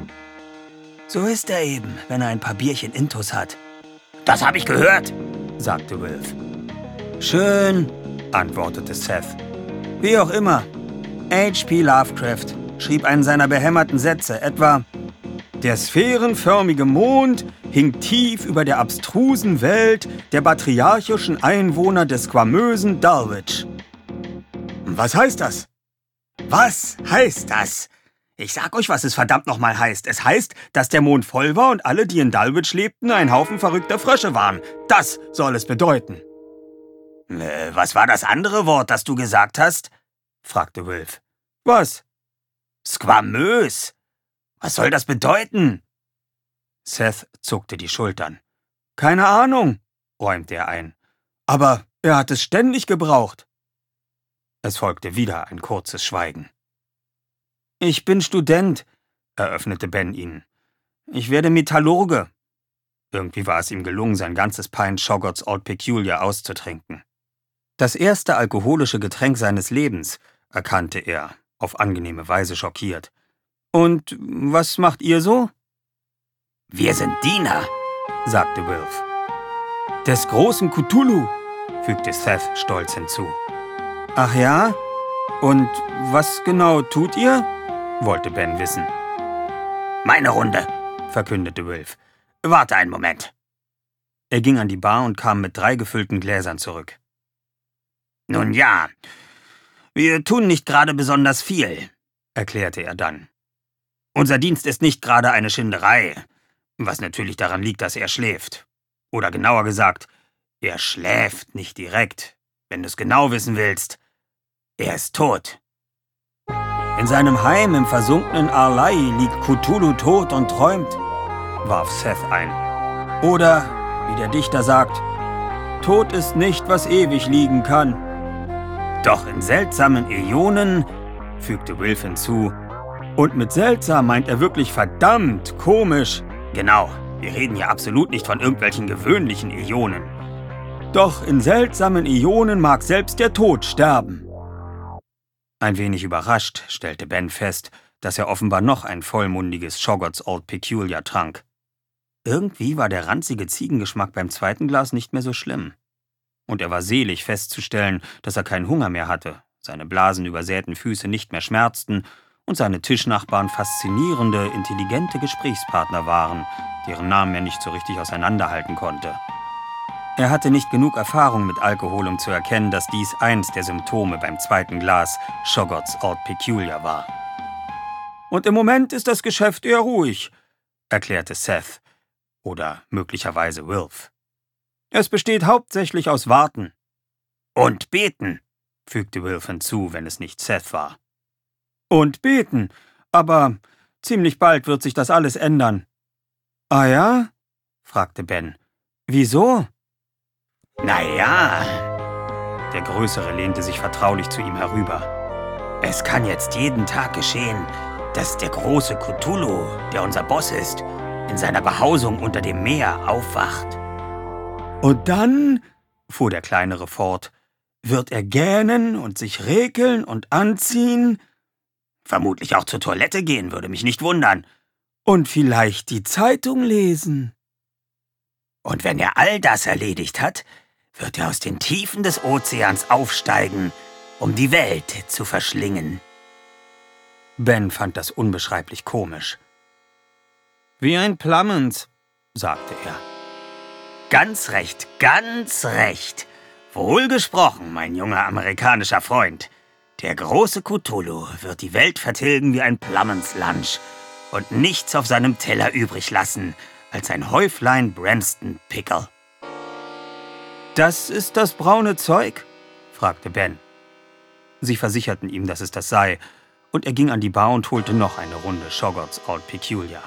So ist er eben, wenn er ein paar Bierchen Intus hat. Das habe ich gehört, sagte Wilf. Schön, antwortete Seth. Wie auch immer. H P Lovecraft schrieb einen seiner behämmerten Sätze, etwa: Der sphärenförmige Mond hing tief über der abstrusen Welt der patriarchischen Einwohner des squamösen Dulwich. Was heißt das? Was heißt das? Ich sag euch, was es verdammt nochmal heißt. Es heißt, dass der Mond voll war und alle, die in Dulwich lebten, ein Haufen verrückter Frösche waren. Das soll es bedeuten. Äh, was war das andere Wort, das du gesagt hast? Fragte Wilf. Was? Squamös. Was soll das bedeuten? Seth zuckte die Schultern. Keine Ahnung, räumte er ein. Aber er hat es ständig gebraucht. Es folgte wieder ein kurzes Schweigen. Ich bin Student, eröffnete Ben ihnen. Ich werde Metallurge. Irgendwie war es ihm gelungen, sein ganzes Pint Shoggoth's Old Peculiar auszutrinken. Das erste alkoholische Getränk seines Lebens, erkannte er, auf angenehme Weise schockiert. Und was macht ihr so? Wir sind Diener, sagte Wilf. Des großen Cthulhu, fügte Seth stolz hinzu. Ach ja? Und was genau tut ihr? Wollte Ben wissen. Meine Runde, verkündete Wilf. Warte einen Moment. Er ging an die Bar und kam mit drei gefüllten Gläsern zurück. Nun ja, wir tun nicht gerade besonders viel, erklärte er dann. Unser Dienst ist nicht gerade eine Schinderei, was natürlich daran liegt, dass er schläft. Oder genauer gesagt, er schläft nicht direkt. Wenn du es genau wissen willst, er ist tot. In seinem Heim im versunkenen Arlai liegt Cthulhu tot und träumt, warf Seth ein. Oder, wie der Dichter sagt, Tod ist nicht, was ewig liegen kann. Doch in seltsamen Äonen, fügte Wilf hinzu, und mit seltsam meint er wirklich verdammt komisch. Genau, wir reden hier absolut nicht von irgendwelchen gewöhnlichen Äonen. Doch in seltsamen Äonen mag selbst der Tod sterben. Ein wenig überrascht stellte Ben fest, dass er offenbar noch ein vollmundiges Shoggoth's Old Peculiar trank. Irgendwie war der ranzige Ziegengeschmack beim zweiten Glas nicht mehr so schlimm. Und er war selig festzustellen, dass er keinen Hunger mehr hatte, seine blasenübersäten Füße nicht mehr schmerzten und seine Tischnachbarn faszinierende, intelligente Gesprächspartner waren, deren Namen er nicht so richtig auseinanderhalten konnte. Er hatte nicht genug Erfahrung mit Alkohol, um zu erkennen, dass dies eins der Symptome beim zweiten Glas Shoggoth's Old Peculiar war. Und im Moment ist das Geschäft eher ruhig, erklärte Seth, oder möglicherweise Wilf. Es besteht hauptsächlich aus Warten. Und Beten, fügte Wilf hinzu, wenn es nicht Seth war. »Und beten, aber ziemlich bald wird sich das alles ändern.« »Ah ja?« fragte Ben. »Wieso?« »Naja«, der Größere lehnte sich vertraulich zu ihm herüber. »Es kann jetzt jeden Tag geschehen, dass der große Cthulhu, der unser Boss ist, in seiner Behausung unter dem Meer aufwacht.« »Und dann«, fuhr der Kleinere fort, »wird er gähnen und sich rekeln und anziehen?« »Vermutlich auch zur Toilette gehen, würde mich nicht wundern.« »Und vielleicht die Zeitung lesen.« »Und wenn er all das erledigt hat, wird er aus den Tiefen des Ozeans aufsteigen, um die Welt zu verschlingen.« Ben fand das unbeschreiblich komisch. »Wie ein Plummons«, sagte er. »Ganz recht, ganz recht. Wohlgesprochen, mein junger amerikanischer Freund. Der große Cthulhu wird die Welt vertilgen wie ein Plummons Lunch und nichts auf seinem Teller übrig lassen als ein Häuflein Branston Pickle.« »Das ist das braune Zeug?« fragte Ben. Sie versicherten ihm, dass es das sei, und er ging an die Bar und holte noch eine Runde Shoggoth's Old Peculiar.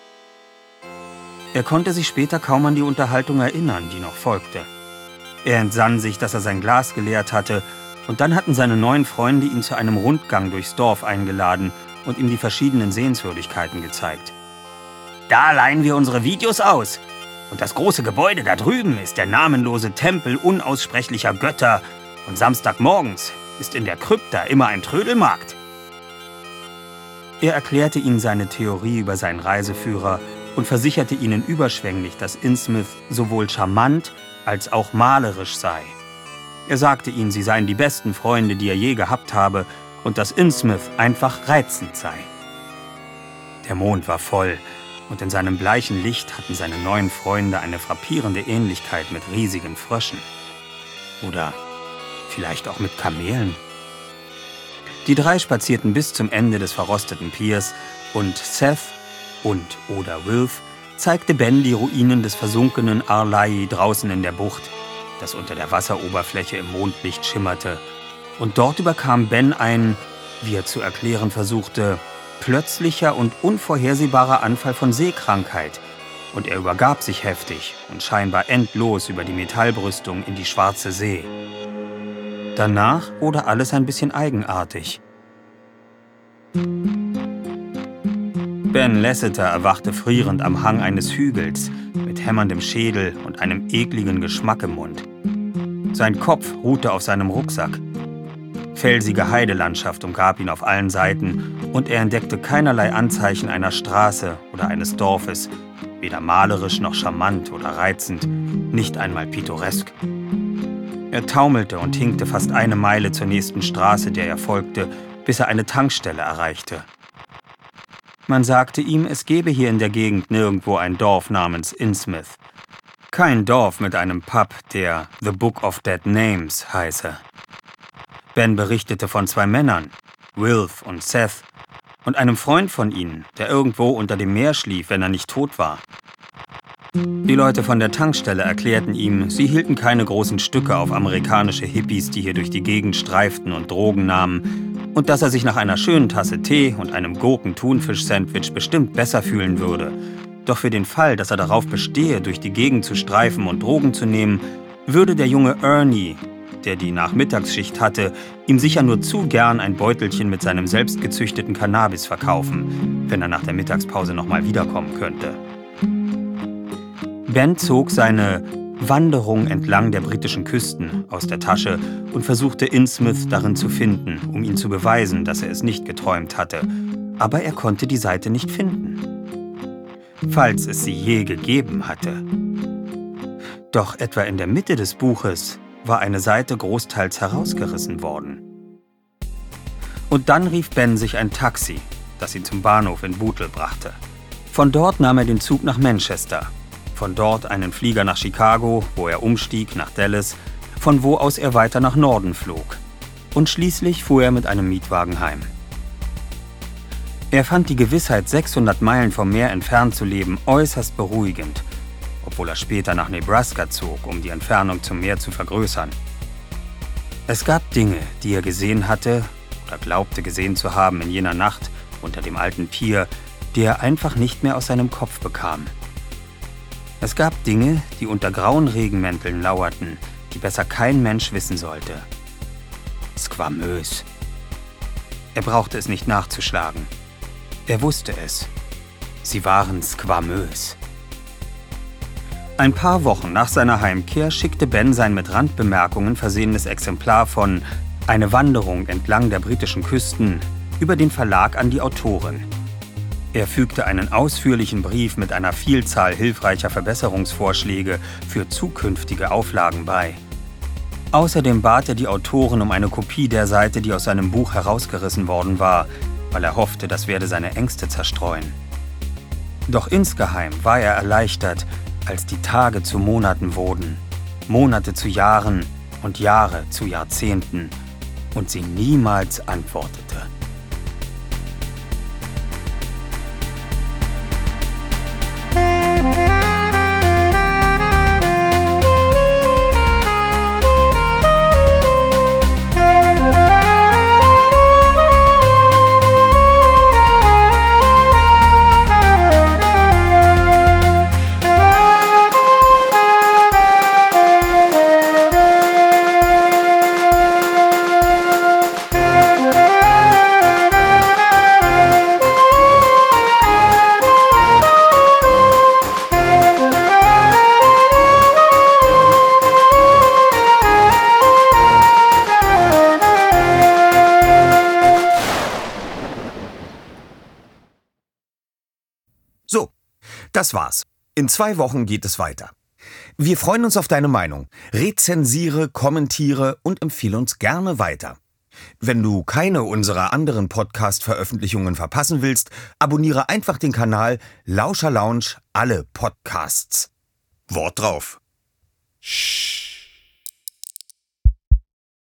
Er konnte sich später kaum an die Unterhaltung erinnern, die noch folgte. Er entsann sich, dass er sein Glas geleert hatte, und dann hatten seine neuen Freunde ihn zu einem Rundgang durchs Dorf eingeladen und ihm die verschiedenen Sehenswürdigkeiten gezeigt. »Da leihen wir unsere Videos aus. Und das große Gebäude da drüben ist der namenlose Tempel unaussprechlicher Götter. Und Samstagmorgens ist in der Krypta immer ein Trödelmarkt.« Er erklärte ihnen seine Theorie über seinen Reiseführer und versicherte ihnen überschwänglich, dass Innsmouth sowohl charmant als auch malerisch sei. Er sagte ihnen, sie seien die besten Freunde, die er je gehabt habe, und dass Innsmouth einfach reizend sei. Der Mond war voll, und in seinem bleichen Licht hatten seine neuen Freunde eine frappierende Ähnlichkeit mit riesigen Fröschen. Oder vielleicht auch mit Kamelen. Die drei spazierten bis zum Ende des verrosteten Piers, und Seth und oder Wilf zeigte Ben die Ruinen des versunkenen Arlai draußen in der Bucht, das unter der Wasseroberfläche im Mondlicht schimmerte. Und dort überkam Ben ein, wie er zu erklären versuchte, plötzlicher und unvorhersehbarer Anfall von Seekrankheit, und er übergab sich heftig und scheinbar endlos über die Metallbrüstung in die Schwarze See. Danach wurde alles ein bisschen eigenartig. Ben Lasseter erwachte frierend am Hang eines Hügels, mit hämmerndem Schädel und einem ekligen Geschmack im Mund. Sein Kopf ruhte auf seinem Rucksack. Felsige Heidelandschaft umgab ihn auf allen Seiten, und er entdeckte keinerlei Anzeichen einer Straße oder eines Dorfes, weder malerisch noch charmant oder reizend, nicht einmal pittoresk. Er taumelte und hinkte fast eine Meile zur nächsten Straße, der er folgte, bis er eine Tankstelle erreichte. Man sagte ihm, es gebe hier in der Gegend nirgendwo ein Dorf namens Innsmouth. Kein Dorf mit einem Pub, der The Book of Dead Names heiße. Ben berichtete von zwei Männern, Wilf und Seth, und einem Freund von ihnen, der irgendwo unter dem Meer schlief, wenn er nicht tot war. Die Leute von der Tankstelle erklärten ihm, sie hielten keine großen Stücke auf amerikanische Hippies, die hier durch die Gegend streiften und Drogen nahmen, und dass er sich nach einer schönen Tasse Tee und einem Gurken-Thunfisch-Sandwich bestimmt besser fühlen würde. Doch für den Fall, dass er darauf bestehe, durch die Gegend zu streifen und Drogen zu nehmen, würde der junge Ernie, der die Nachmittagsschicht hatte, ihm sicher nur zu gern ein Beutelchen mit seinem selbstgezüchteten Cannabis verkaufen, wenn er nach der Mittagspause nochmal wiederkommen könnte. Ben zog seine Wanderung entlang der britischen Küsten aus der Tasche und versuchte Innsmouth darin zu finden, um ihm zu beweisen, dass er es nicht geträumt hatte. Aber er konnte die Seite nicht finden. Falls es sie je gegeben hatte. Doch etwa in der Mitte des Buches war eine Seite großteils herausgerissen worden. Und dann rief Ben sich ein Taxi, das ihn zum Bahnhof in Bootle brachte. Von dort nahm er den Zug nach Manchester. Von dort einen Flieger nach Chicago, wo er umstieg nach Dallas, von wo aus er weiter nach Norden flog. Und schließlich fuhr er mit einem Mietwagen heim. Er fand die Gewissheit, sechshundert Meilen vom Meer entfernt zu leben, äußerst beruhigend, obwohl er später nach Nebraska zog, um die Entfernung zum Meer zu vergrößern. Es gab Dinge, die er gesehen hatte oder glaubte gesehen zu haben in jener Nacht unter dem alten Pier, die er einfach nicht mehr aus seinem Kopf bekam. Es gab Dinge, die unter grauen Regenmänteln lauerten, die besser kein Mensch wissen sollte. Squamös. Er brauchte es nicht nachzuschlagen. Er wusste es. Sie waren squamös. Ein paar Wochen nach seiner Heimkehr schickte Ben sein mit Randbemerkungen versehenes Exemplar von »Eine Wanderung entlang der britischen Küsten« über den Verlag an die Autorin. Er fügte einen ausführlichen Brief mit einer Vielzahl hilfreicher Verbesserungsvorschläge für zukünftige Auflagen bei. Außerdem bat er die Autorin um eine Kopie der Seite, die aus seinem Buch herausgerissen worden war, weil er hoffte, das werde seine Ängste zerstreuen. Doch insgeheim war er erleichtert, als die Tage zu Monaten wurden, Monate zu Jahren und Jahre zu Jahrzehnten und sie niemals antwortete. So, das war's. In zwei Wochen geht es weiter. Wir freuen uns auf deine Meinung. Rezensiere, kommentiere und empfehle uns gerne weiter. Wenn du keine unserer anderen Podcast-Veröffentlichungen verpassen willst, abonniere einfach den Kanal Lauscher Lounge alle Podcasts. Wort drauf. Sch